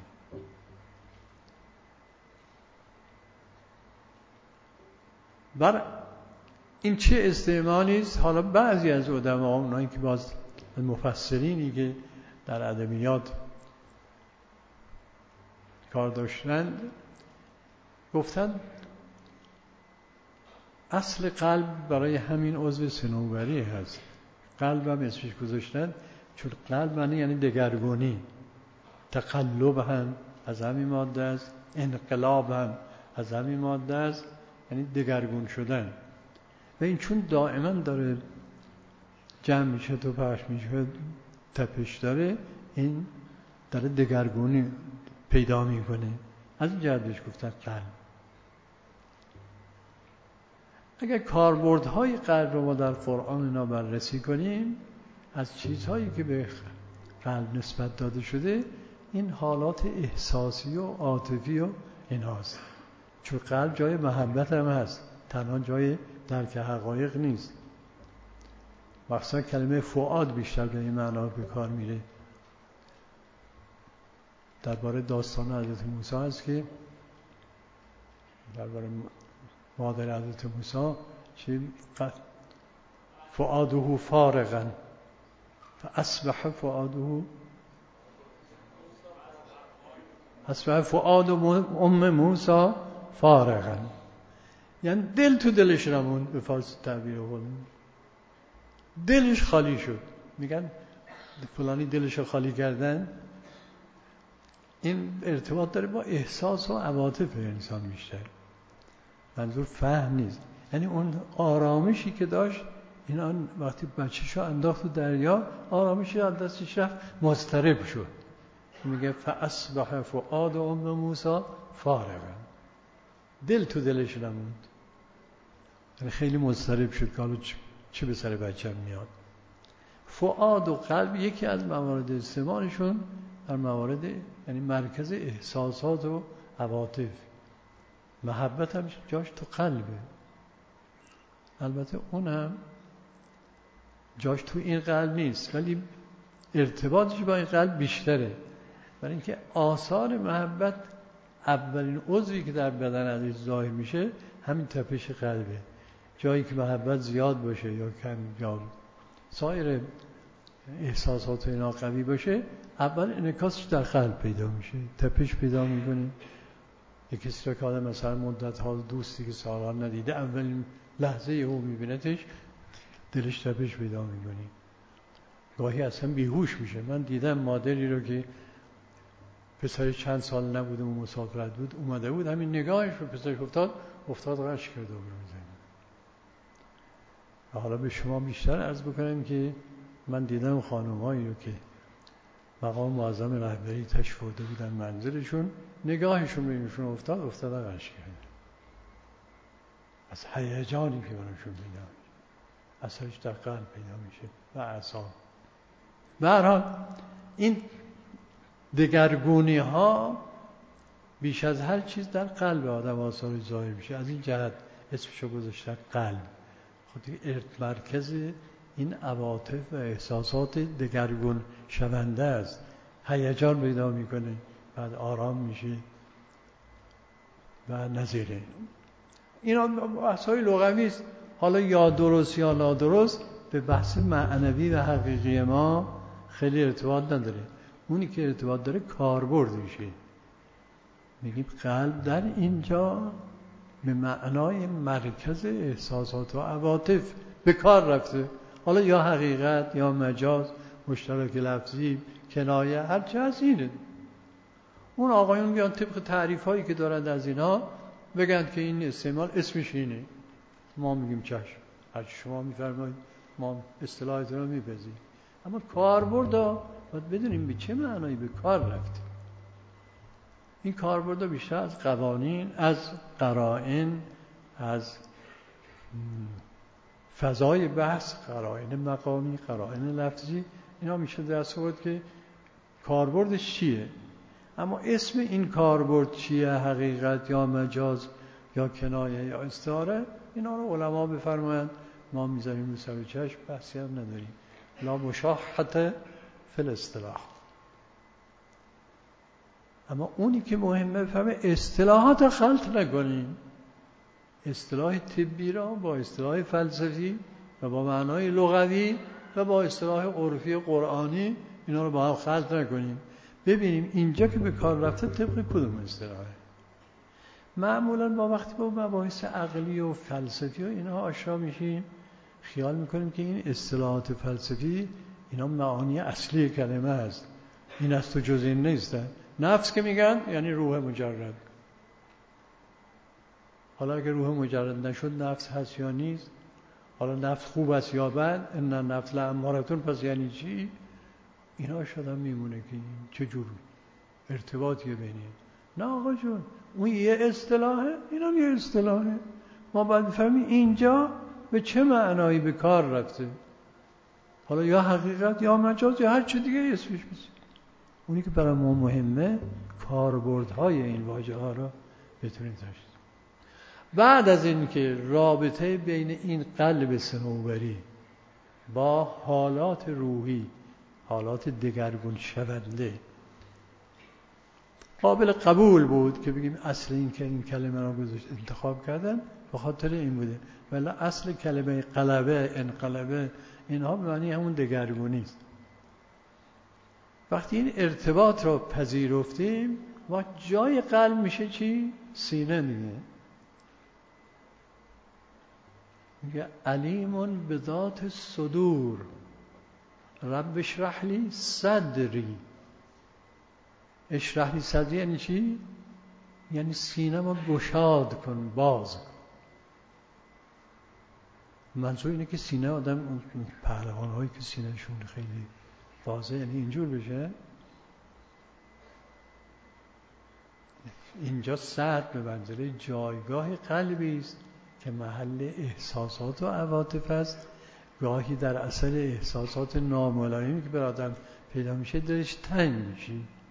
بر این چه استعمالی است؟ حالا بعضی از علما، اونایی که باز مفسرینی که در ادبیات کار داشتند، گفتند اصل قلب برای همین عضو صنوبری هست. قلب هم اسمش گذاشتن چون قلب معنی یعنی دگرگونی، تقلب هم از همین ماده است، انقلاب هم از همین ماده است، یعنی دگرگون شدن. و این چون دائما داره جمع میشه تو پخش میشه، تپش داره، این داره دگرگونی پیدا میکنه، از این جهت بهش گفتن قلب. اگر کاربردهای قلب رو ما در قرآن اینا بررسی کنیم، از چیزهایی که به قلب نسبت داده شده این حالات احساسی و عاطفی و ایناست. چون قلب جای محبت هم هست، تنها جای درک حقایق نیست. مخصوصا کلمه فؤاد بیشتر به این معنا به کار میره. درباره داستان حضرت موسی هست که درباره مادر حضرت موسی چی فؤاده فارغا فاصبح فؤاد ام موسی فارغا، یعنی دل تو دلش نمون، به فارسی تعبیر کنیم دلش خالی شد. میگن فلانی دلش خالی کردن، این ارتباط داره با احساس و عواطف انسان بیشتر، منظور فهم نیست. یعنی اون آرامشی که داشت، اینا وقتی بچه‌شو انداخت تو دریا، آرامشی از دستش رفت، مضطرب شد. میگه فاصبح فؤاد ام موسی فارغا، دل تو دلش نموند، یعنی خیلی مضطرب شد که حالا چه به سر بچه‌م میاد. فؤاد و قلب یکی از موارد استعمالشون در موارد، یعنی مرکز احساسات و عواطف. محبت هم جاش تو قلبه، البته اون هم جاش تو این قلب نیست، ولی ارتباطش با این قلب بیشتره، برای اینکه آثار محبت اولین عضوی که در بدن ازش ظاهر میشه همین تپش قلبه. جایی که محبت زیاد باشه یا کم، یا سایر احساسات اینا قوی باشه، اول انعکاسش در قلب پیدا میشه، تپش پیدا میکنه. یکی کسی که آدم مثلا مدت ها دوستی که سالها ندیده، اولین لحظه او میبینتش دلش تپش پیدا میکنه. گاهی اصلا بیهوش میشه. من دیدم مادری رو که پسر چند سال نبوده و مسافرت بود، اومده بود همین نگاهش رو پسرش افتاد غش کرده بود. و حالا به شما بیشتر عرض بکنم که من دیدم خانم‌هایی رو که مقام معظم رهبری تشریف برده بودن منزلشون، نگاهشون بینشون افتاد غش کرده از هیجانی که براشون پیدا میشه، اثرش در قلب پیدا میشه و اعصاب. به هر حال این دگرگونی ها بیش از هر چیز در قلب آدم آثارش ظاهر میشه. از این جهت اسمشو گذاشتن قلب. خودی مرکز این عواطف و احساسات دگرگون شونده است. هیجان پیدا میکنه، بعد آرام میشه و نظیره. اینا بحث‌های لغوی است. حالا یا درست یا نادرست به بحث معنوی و حقیقی ما خیلی ارتباط نداره. اونی که ارتباط داره کاربردشه. میگیم قلب در اینجا به معنای مرکز احساسات و عواطف به کار رفته. حالا یا حقیقت یا مجاز، مشترک لفظی، کنایه، هر چه از اینه. اون آقایون بیان طبق تعریف هایی که دارند از اینا بگن که این استعمال اسمش اینه، ما میگیم چشم، هر چی شما میفرمایید ما اصطلاحتون رو میپذیریم. اما کاربرد باید بدونیم به چه معنایی به کار رفته. این کاربرد بیشتر از قوانین، از قرائن، از فضای بحث، قرائن مقامی، قرائن لفظی، اینا میشه دست آورد که کاربردش چیه. اما اسم این کاربرد چیه، حقیقت یا مجاز یا کنایه یا استعاره، اینا رو علما بفرمایند، ما میذاریم رو سر و چشم، بحثی هم نداریم. لا مشاحت فی الاصطلاح. اما اونی که مهمه بفهمه اصطلاحات خلط نکنیم. اصطلاح طبی را با اصطلاح فلسفی و با معنای لغوی و با اصطلاح عرفی قرآنی اینا رو با هم خلط نکنیم. ببینیم اینجا که به کار رفته طبق کدوم اصطلاحه. معمولا با وقتی با مباحث عقلی و فلسفی و اینها آشنا میشیم خیال میکنیم که این اصطلاحات فلسفی اینا معانی اصلی کلمه است، این است و جز این نیستن. نفس که میگن یعنی روح مجرد. حالا اگه روح مجرد نشد نفس هست یا نیست؟ حالا نفس خوب است یا بد؟ ان النفس لامارتون، پس یعنی چی؟ اینا شدن میمونه که این چجور ارتباطیه بینید. نه آقا جون، اون یه اصطلاحه، اینا یه اصطلاحه. ما باید بفهمیم اینجا به چه معنایی به کار رفته. حالا یا حقیقت یا مجاز یا هر چه دیگه اسمش بزنید. اونی که برای ما مهمه کاربردهای این واژه ها را بتونید داشت. بعد از این که رابطه بین این قلب صنوبری با حالات روحی، حالات دگرگون شونده قابل قبول بود که بگیم اصل این که این کلمه را انتخاب کردن به خاطر این بوده، ولی اصل کلمه قلبه، انقلبه، اینها به معنی همون دگرگونی است. وقتی این ارتباط را پذیرفتیم ما جای قلب میشه چی؟ سینه دیگه. میگه علیم به ذات صدور رب اشرح لی صدری. اشرح لی صدری یعنی چی؟ یعنی سینه ما گشاد کن، باز کن. منظور اینه که سینه آدم، پهلوان هایی که سینه شون خیلی بازه، یعنی اینجور بشه. اینجا صدر به منزله جایگاه قلبی است که محل احساسات و عواطف است. گاهی در اثر احساسات ناملایمی که بر آدم پیدا میشه دلش تنگ میشه،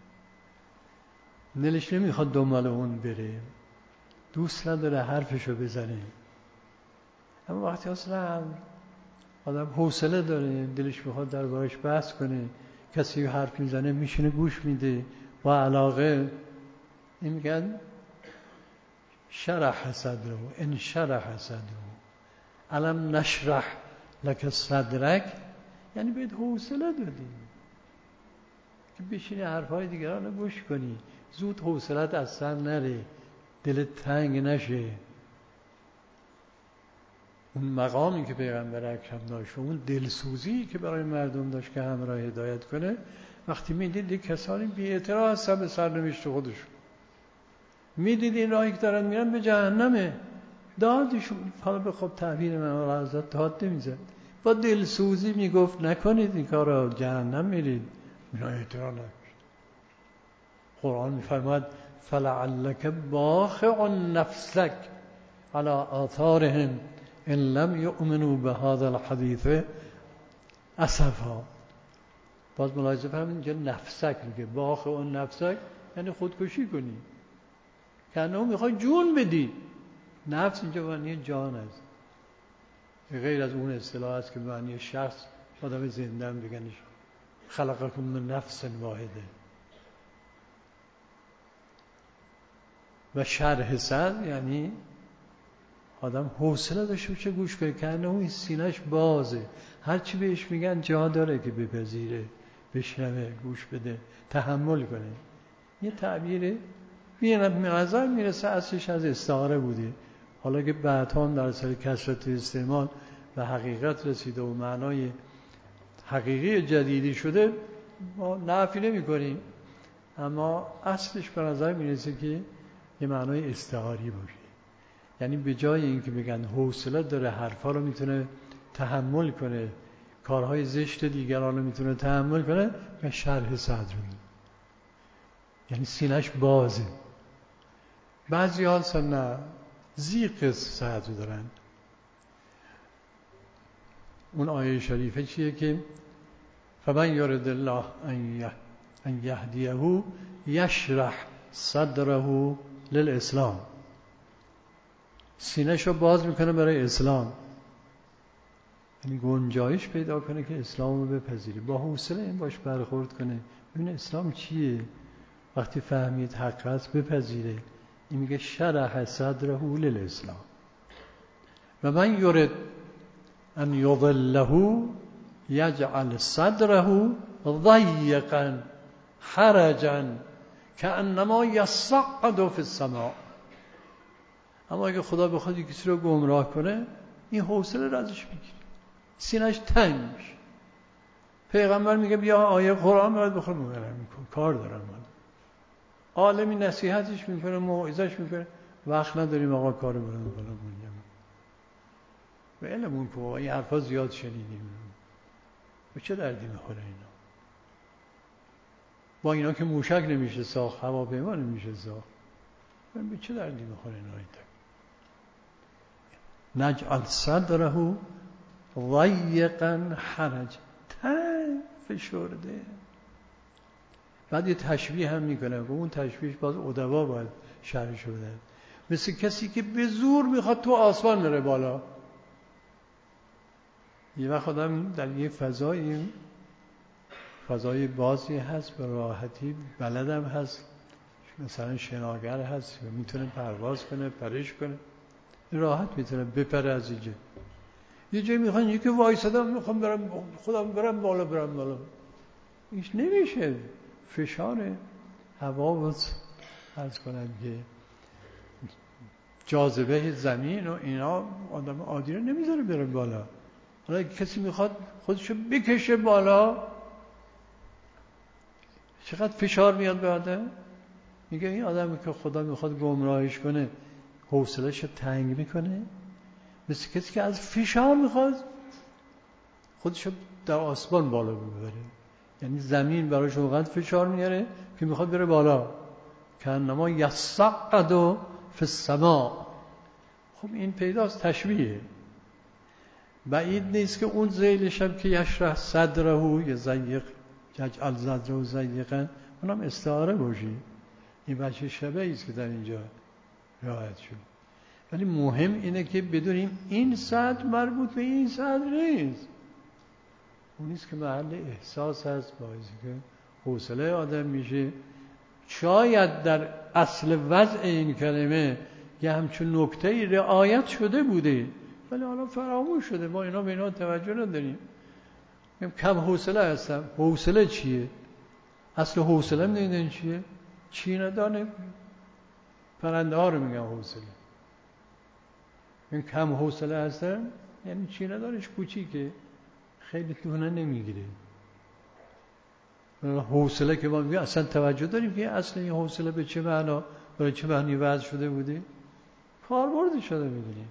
دلش نمیخواد دنبال اون بره، دوست نداره حرفشو بزنه. اما وقتی اصلا آدم حوصله داره، دلش میخواد دربارش بحث کنه، کسی حرف میزنه میشینه گوش میده با علاقه، این میگن شرح صدره، ان شرح صدره الم نشرح لک صدرک، یعنی بهت حوصله دادی که بشینی حرفای دیگران رو گوش کنی، زود حوصلت از سر نره، دلت تنگ نشه. اون مقامی که پیغمبر اکرم داشت و اون دلسوزی که برای مردم داشت که همه را هدایت کنه، وقتی میدید یک کسانی بی اعتراض هستن به سرنوشت خودشون، میدید این راهی که دارن میرن به جهنمه، دادشون. حالا به خب تعبیر من را حضرت داد نمیزد، با دلسوزی میگفت نکنید این کار را، جهنم میرید. اینا اعتراض نکنید. قرآن میفرماید فلعلک باخع نفسک علی آثارهم ان لم یؤمنوا بهذا الحدیث اسفا. باز ملاحظه فرمایید اینجا نفسک میگه، باخع نفسک یعنی خودکشی کنی، کنه میخوای جون بدی. نفس اینجا معنی جان است، غیر از اون اصطلاح است که معنی شخص آدم زنده هم بگنش خلقکم من نفس واحده. و شرح صدر یعنی آدم حوصله داشته باشه گوش کنه، کنه اون سینه‌اش بازه، هر چی بهش میگن جا داره که بپذیره، بشنوه، گوش بده، تحمل کنه. یه تعبیره به نظر میرسه اصلش از استعاره بوده، حالا که بعدها در اثر کثرت استعمال و حقیقت رسیده و معنای حقیقی جدیدی شده ما نفی نمی کنیم، اما اصلش به نظر میرسه که یه معنای استعاری باشه. یعنی به جای اینکه بگن حوصله داره، حرفا رو میتونه تحمل کنه، کارهای زشت دیگران رو میتونه تحمل کنه، به شرح صدر میده، یعنی سینه‌اش بازه. بعضی ها نه زیق صدر دارن. اون آیه شریفه چیه که فمن یرد الله ان یهدیه یشرح صدره للاسلام، سینه‌شو باز میکنه برای اسلام، یعنی گنجایش پیدا کنه که اسلام رو بپذیره، با حوصله این باش برخورد کنه، ببین اسلام چیه، وقتی فهمید حق است بپذیره. این میگه شرح صدره للاسلام. و من یرد ان یضله یجعل صدره ضیقا حرجا کانما یصعد فی السماء. اما اگه خدا بخواد کسی رو گمراه کنه، این حوصله رو ازش بگیره، سینه‌اش تنگ میشه. پیغمبر میگه بیا آیه قرآن باید بخونم، میگم کار دارم من. عالمی نصیحتش میکنه، موعظه‌اش میکنه، وقت نداریم آقا کارو برام کنم. و علمون که این حرفا زیاد شنیدیم، به چه دردی میخوره اینا؟ با اینا که موشک نمیشه ساخت، هواپیما نمیشه ساخت، به چه دردی میخوره اینا؟ نجعل صدره ضیقا حرج، تنگ فشرده. بعد یه تشبیه هم میکنه و اون تشبیهش باز ادبا باید شرح شده، مثل کسی که به زور میخواد تو آسمان بره بالا. یه وقت آدم در یه فضای بازی هست، به راحتی بلدم هست، مثلا شناگر هست و میتونه پرواز کنه، پرش کنه، راحت میتونه بپره از اینجا. یه جایی میخوان یکی وایسادم میخوام برم خودم برم بالا، ایش نمیشه، فشار هوا و عرض کنم که جاذبه زمین و اینا آدم عادی رو نمیذاره بره بالا. حالا کسی میخواد خودشو بکشه بالا، چقدر فشار میاد به آدم. میگه این آدمی که خدا میخواد گمراهش کنه حوصله‌اش تنگ میکنه، مثل کسی که از فشار میخواد خودشو در آسمان بالا ببره، یعنی زمین براش اونقدر فشار میاره که میخواد بره بالا، کانما یصعد فی السماء. خب این پیداست تشبیه، بعید نیست که اون ذیلش هم که یشرح صدره یضیق یجعل صدره ضیقا اونم استعاره باشه. این بچه شبهی است که در اینجا رعایت شد. ولی مهم اینه که بدونیم این صدر مربوط به این صدر نیست، اون نیست که محل احساس هست، باعثی که حوصله آدم میشه. شاید در اصل وضع این کلمه یه همچون نکته‌ای رعایت شده بوده ولی حالا فراموش شده، ما اینا به اینا توجه نداریم. کم حوصله هستم. حوصله چیه؟ اصل حوصله میدونین چیه؟ چیندانه پرنده ها رو میگن حوصله. این کم حوصله هستن یعنی چینه دارش کوچیکه، خیلی دونه نمیگیره. حوصله که ما میگیم اصلا توجه داریم که اصلا این حوصله به چه معنا، برای چه معنی وضع شده بوده؟ کاربردی شده میدونیم.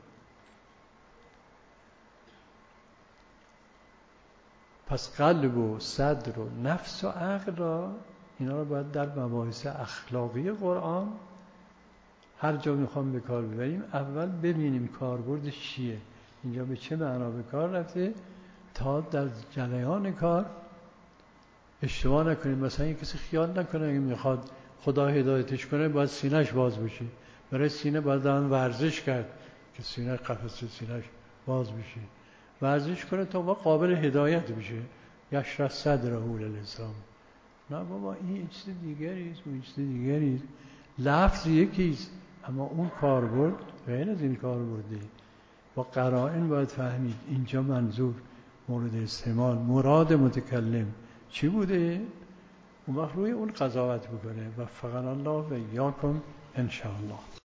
پس قلب و صدر و نفس و عقل را، اینا رو باید در مباحث اخلاقی قرآن هر جا میخوام به کار ببریم اول ببینیم کاربردش چیه، اینجا به چه معنا به کار رفته، تا در جریان کار اشتباه نکنیم. مثلا این کسی خیال نکنه اگه میخواد خدا هدایتش کنه باید سینه‌اش باز بشه. برای سینه باید ورزش کرد که سینه، قفسه سینه‌اش باز بشه، ورزش کنه تا قابل هدایت بشه. یشرح صدره للاسلام. نه بابا، این چیز دیگری است، اون چیز دیگری است. لفظ یکیست اما اون کاربرد غیر از این کاربرده. با قرائن باید فهمید اینجا منظور مورد استعمال مراد متکلم چی بوده، اون وقت روی اون قضاوت بکنه. وفقنا الله و ایاکم ان شاء الله.